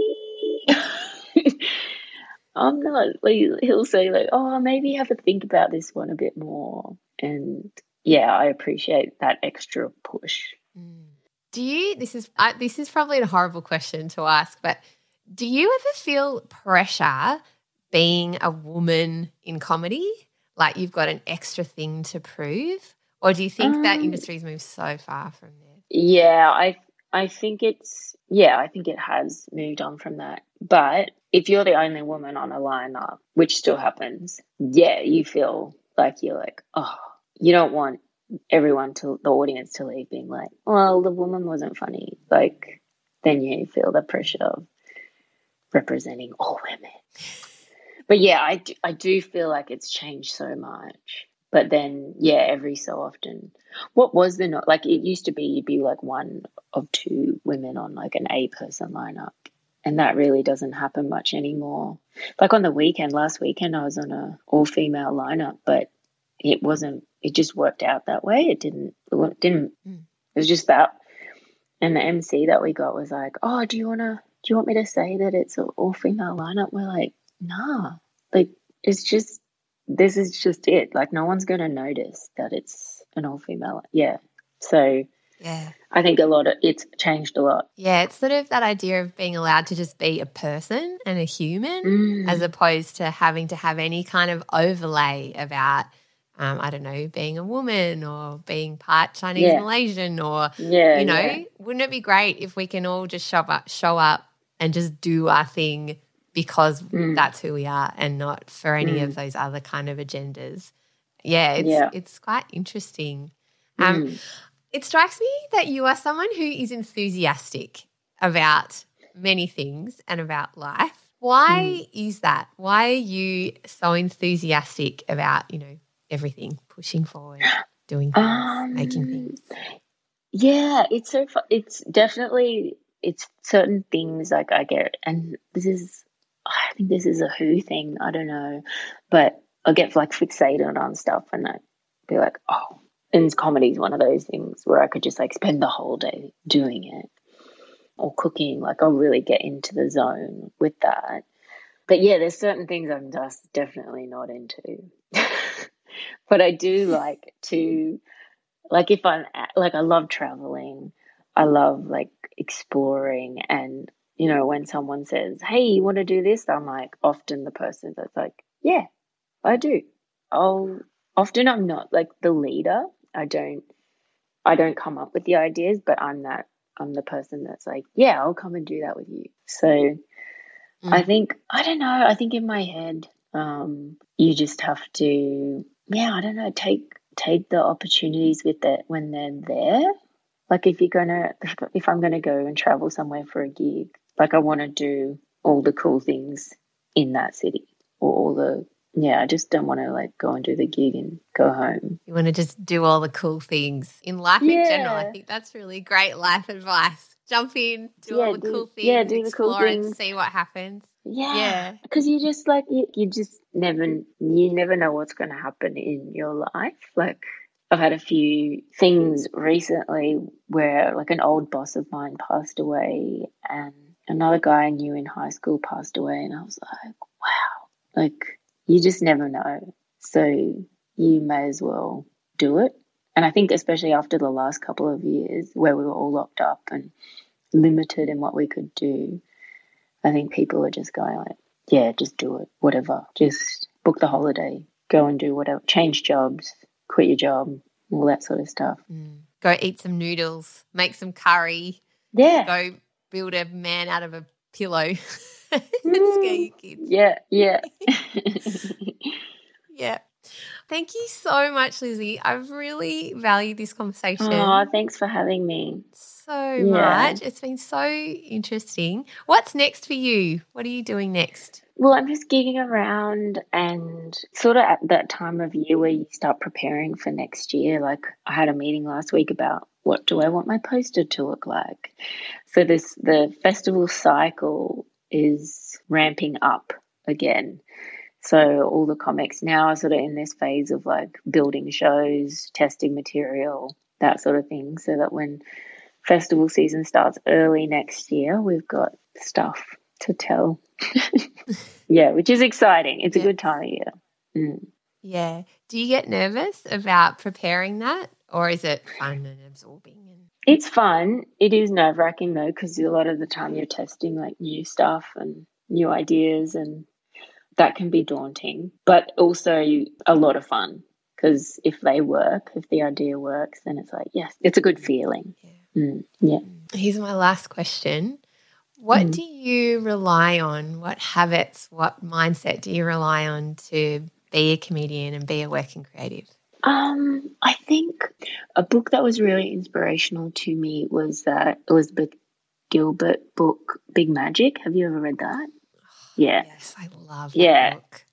maybe. I'm not, like, he'll say like, oh, maybe have to think about this one a bit more. And yeah, I appreciate that extra push. Do you, this is, uh, this is probably a horrible question to ask, but do you ever feel pressure being a woman in comedy? Like you've got an extra thing to prove? Or do you think um, that industry's moved so far from there? Yeah, I I think it's, yeah, I think it has moved on from that. But if you're the only woman on a lineup, which still happens, yeah, you feel like you're like, oh, you don't want everyone to, the audience to leave being like, well, the woman wasn't funny. Like, then you feel the pressure of representing all women. But yeah, I do, I do feel like it's changed so much. But then, yeah, every so often, what was the not like? It used to be you'd be like one of two women on like an eight-person lineup, and that really doesn't happen much anymore. Like on the weekend, last weekend, I was on a all-female lineup, but it wasn't. It just worked out that way. It didn't. It didn't. It was just that. And the M C that we got was like, "Oh, do you wanna? Do you want me to say that it's an all-female lineup?" We're like, "Nah, like it's just." This is just it. Like no one's going to notice that it's an all-female. Yeah. So yeah, I think a lot of it's changed a lot. Yeah, it's sort of that idea of being allowed to just be a person and a human mm. as opposed to having to have any kind of overlay about, um, I don't know, being a woman or being part Chinese yeah. Malaysian or, yeah, you know, yeah. wouldn't it be great if we can all just show up, show up and just do our thing because mm. that's who we are and not for any mm. of those other kind of agendas. Yeah, it's yeah. it's quite interesting. Um, mm. It strikes me that you are someone who is enthusiastic about many things and about life. Why mm. is that? Why are you so enthusiastic about, you know, everything, pushing forward, doing things, um, making things? Yeah, it's so fun. It's definitely, it's certain things like I get, and this is, I think this is a who thing, I don't know, but I get like fixated on stuff and I'd be like, oh, and comedy is one of those things where I could just like spend the whole day doing it or cooking. Like I'll really get into the zone with that. But yeah, there's certain things I'm just definitely not into. But I do like to, like if I'm, at, like I love traveling. I love like exploring, and you know, when someone says, hey, you want to do this? I'm like often the person that's like, yeah, I do. I'll often I'm not like the leader. I don't I don't come up with the ideas, but I'm that I'm the person that's like, yeah, I'll come and do that with you. So mm. I think I don't know, I think in my head, um, you just have to yeah, I don't know, take take the opportunities with it when they're there. Like if you're gonna if I'm gonna go and travel somewhere for a gig, like I wanna do all the cool things in that city or all the Yeah, I just don't want to like go and do the gig and go home. You want to just do all the cool things in life yeah. in general. I think that's really great life advice. Jump in, do yeah, all the do, cool things, yeah, do the explore cool and things. see what happens. Yeah, because you just like you, you just never you never know what's going to happen in your life. Like I've had a few things recently where like an old boss of mine passed away, and another guy I knew in high school passed away, and I was like, wow, like. you just never know. So you may as well do it. And I think especially after the last couple of years where we were all locked up and limited in what we could do, I think people are just going like, yeah, just do it, whatever. Just book the holiday, go and do whatever, change jobs, quit your job, all that sort of stuff. Mm. Go eat some noodles, make some curry. Yeah. Go build a man out of a pillow and Mm. scare your kids. Yeah, yeah. Yeah. Thank you so much, Lizzie. I've really valued this conversation. Oh, thanks for having me. So Yeah. much. It's been so interesting. What's next for you? What are you doing next? Well, I'm just gigging around and sort of at that time of year where you start preparing for next year. Like I had a meeting last week about what do I want my poster to look like. So this the festival cycle is ramping up again. So all the comics now are sort of in this phase of like building shows, testing material, that sort of thing, so that when festival season starts early next year, we've got stuff to tell. Yeah, which is exciting. It's Yeah. a good time of year. Mm. Yeah. Do you get nervous about preparing that, or is it fun and absorbing? And It's fun. It is nerve-wracking though, because a lot of the time you're testing like new stuff and new ideas, and that can be daunting, but also a lot of fun, because if they work, if the idea works, then it's like, yes, it's a good feeling. Yeah. Mm. Yeah. Here's my last question. What Mm. do you rely on? What habits, what mindset do you rely on to be a comedian and be a working creative? Um, I think a book that was really inspirational to me was that Elizabeth Gilbert book, Big Magic. Have you ever read that? Yeah. Yes, I love that Yeah. book.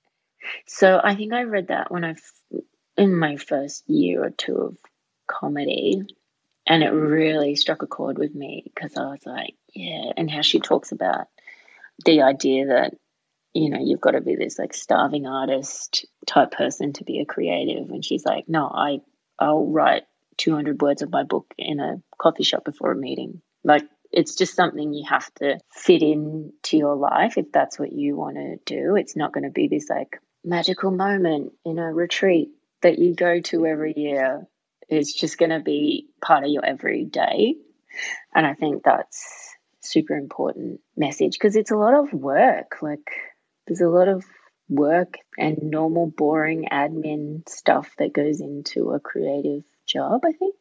So I think I read that when I, f- in my first year or two of comedy, and it really struck a chord with me because I was like, yeah, and how she talks about the idea that, you know, you've got to be this like starving artist type person to be a creative. And she's like, no, I, I'll write two hundred words of my book in a coffee shop before a meeting. Like, it's just something you have to fit into your life if that's what you want to do. It's not going to be this like magical moment in a retreat that you go to every year. It's just going to be part of your everyday. And I think that's super important message, because it's a lot of work. Like, there's a lot of work and normal, boring admin stuff that goes into a creative job, I think.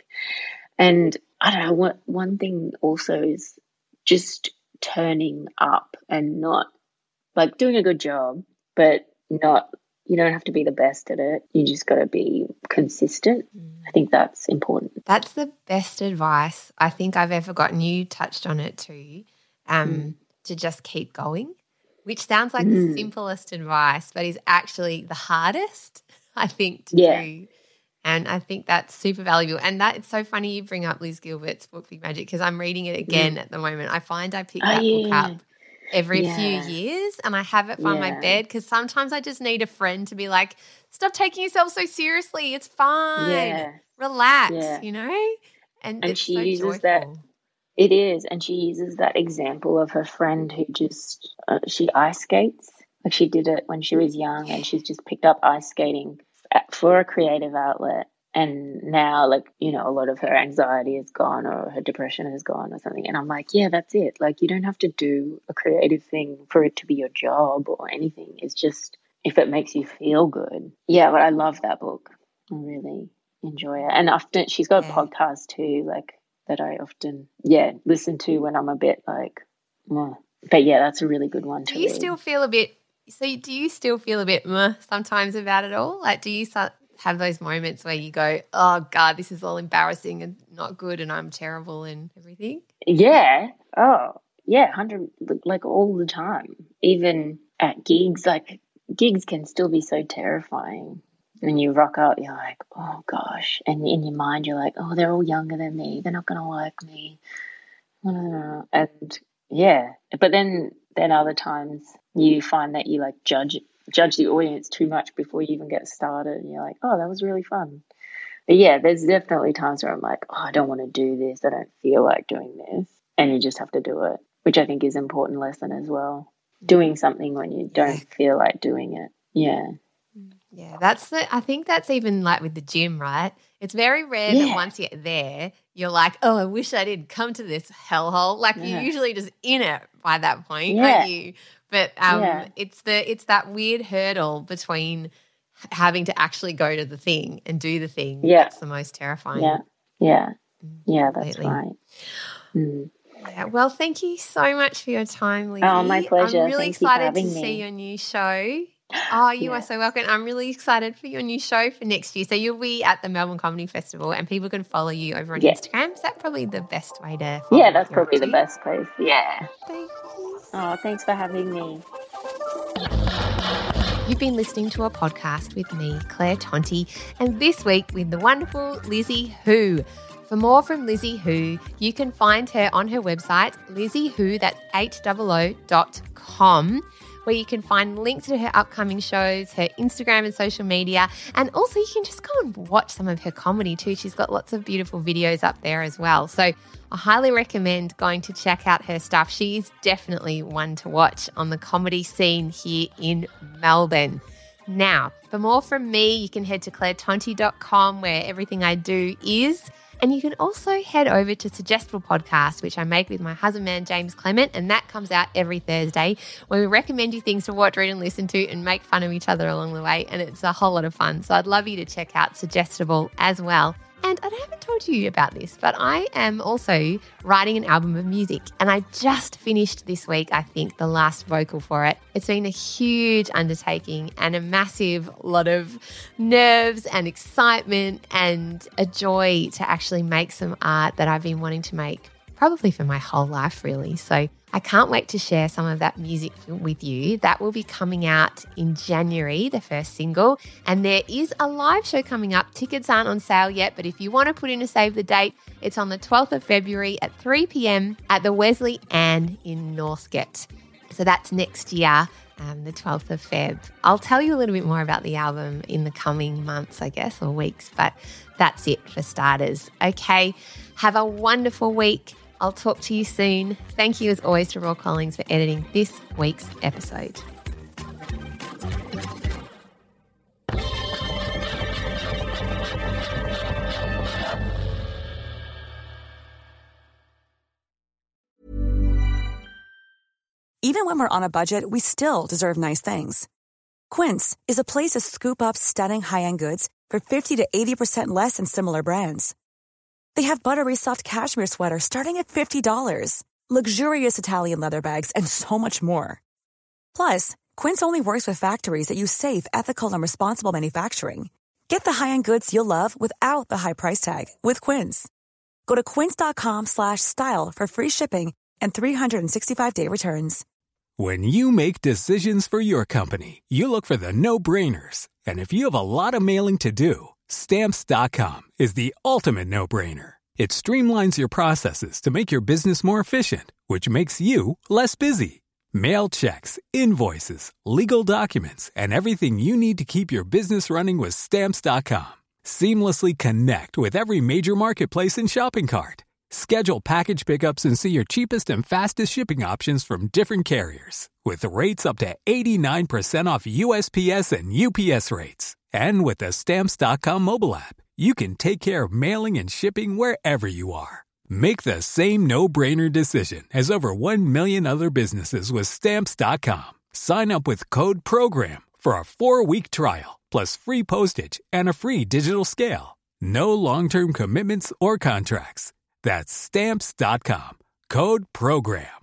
And I don't know, what one thing also is just turning up and not like doing a good job, but not, you don't have to be the best at it. You just got to be consistent. Mm. I think that's important. That's the best advice I think I've ever gotten. You touched on it too, um, mm. to just keep going, which sounds like mm. the simplest advice, but is actually the hardest, I think, to yeah. do. And I think that's super valuable. And that it's so funny you bring up Liz Gilbert's book, Big Magic, because I'm reading it again mm. at the moment. I find I pick oh, that yeah. book up every yeah. few years and I have it by yeah. my bed, because sometimes I just need a friend to be like, stop taking yourself so seriously. It's fine. Yeah. Relax, yeah. you know? And, and it's she so uses joyful. that. It is. And she uses that example of her friend who just, uh, she ice skates. Like she did it when she was young yeah. and she's just picked up ice skating for a creative outlet. And now, like, you know, a lot of her anxiety is gone or her depression is gone or something. And I'm like, yeah, that's it. Like, you don't have to do a creative thing for it to be your job or anything. It's just if it makes you feel good. Yeah, but I love that book. I really enjoy it. And often she's got yeah. a podcast too, like, that I often, yeah, listen to when I'm a bit like, meh. But yeah, that's a really good one to Do you read. still feel a bit, so do you still feel a bit meh sometimes about it all? Like, do you have those moments where you go, oh God, this is all embarrassing and not good and I'm terrible and everything? Yeah. Oh, yeah, one hundred, like all the time. Even at gigs, like gigs can still be so terrifying. When you rock up, you're like, oh gosh. And in your mind, you're like, oh, they're all younger than me. They're not going to like me. And yeah, but then, then other times you find that you like judge judge the audience too much before you even get started, and you're like, oh, that was really fun. But yeah, there's definitely times where I'm like, oh, I don't want to do this, I don't feel like doing this, and you just have to do it, which I think is an important lesson as well. Doing something when you don't feel like doing it. Yeah. Yeah, that's the, I think that's even like with the gym, right? It's very rare Yeah. that once you're there, you're like, oh, I wish I didn't come to this hellhole. Like Yeah. you're usually just in it by that point, Yeah. aren't you? But um, Yeah. it's the it's that weird hurdle between having to actually go to the thing and do the thing Yeah. that's the most terrifying. Yeah. Yeah. Yeah, that's Completely. right. Mm. Yeah, well, thank you so much for your time, Lizzie. Oh, my pleasure. I'm really Thank you for excited to having see me. your new show. Oh, you Yeah. are so welcome. I'm really excited for your new show for next year. So you'll be at the Melbourne Comedy Festival and people can follow you over on Yeah. Instagram. Is that probably the best way to follow Yeah, that's what you're probably up the to? best place. Yeah. Thank you. Oh, thanks for having me. You've been listening to a podcast with me, Claire Tonti, and this week with the wonderful Lizzie Hu. For more from Lizzie Hu, you can find her on her website, Lizzie Hu, that's H O O dot com, where you can find links to her upcoming shows, her Instagram and social media, and also you can just go and watch some of her comedy too. She's got lots of beautiful videos up there as well. So I highly recommend going to check out her stuff. She is definitely one to watch on the comedy scene here in Melbourne. Now, for more from me, you can head to claire tonti dot com where everything I do is. And you can also head over to Suggestible Podcast, which I make with my husband man, James Clement, and that comes out every Thursday where we recommend you things to watch, read and listen to and make fun of each other along the way. And it's a whole lot of fun. So I'd love you to check out Suggestible as well. And I haven't told you about this, but I am also writing an album of music. And I just finished this week, I think, the last vocal for it. It's been a huge undertaking and a massive lot of nerves and excitement and a joy to actually make some art that I've been wanting to make probably for my whole life, really. So I can't wait to share some of that music with you. That will be coming out in January, the first single. And there is a live show coming up. Tickets aren't on sale yet, but if you want to put in a save the date, it's on the twelfth of February at three p.m. at the Wesley Anne in Northgate. So that's next year, um, the twelfth of Feb. I'll tell you a little bit more about the album in the coming months, I guess, or weeks, but that's it for starters. Okay, have a wonderful week. I'll talk to you soon. Thank you as always to Raw Collings for editing this week's episode. Even when we're on a budget, we still deserve nice things. Quince is a place to scoop up stunning high-end goods for fifty to eighty percent less than similar brands. They have buttery soft cashmere sweaters starting at fifty dollars, luxurious Italian leather bags, and so much more. Plus, Quince only works with factories that use safe, ethical, and responsible manufacturing. Get the high-end goods you'll love without the high price tag with Quince. Go to quince.com slash style for free shipping and three sixty-five day returns. When you make decisions for your company, you look for the no-brainers. And if you have a lot of mailing to do, Stamps dot com is the ultimate no-brainer. It streamlines your processes to make your business more efficient, which makes you less busy. Mail checks, invoices, legal documents, and everything you need to keep your business running with Stamps dot com. Seamlessly connect with every major marketplace and shopping cart. Schedule package pickups and see your cheapest and fastest shipping options from different carriers. With rates up to eighty-nine percent off U S P S and U P S rates. And with the Stamps dot com mobile app, you can take care of mailing and shipping wherever you are. Make the same no-brainer decision as over one million other businesses with Stamps dot com. Sign up with code PROGRAM for a four-week trial, plus free postage and a free digital scale. No long-term commitments or contracts. That's Stamps dot com. Code PROGRAM.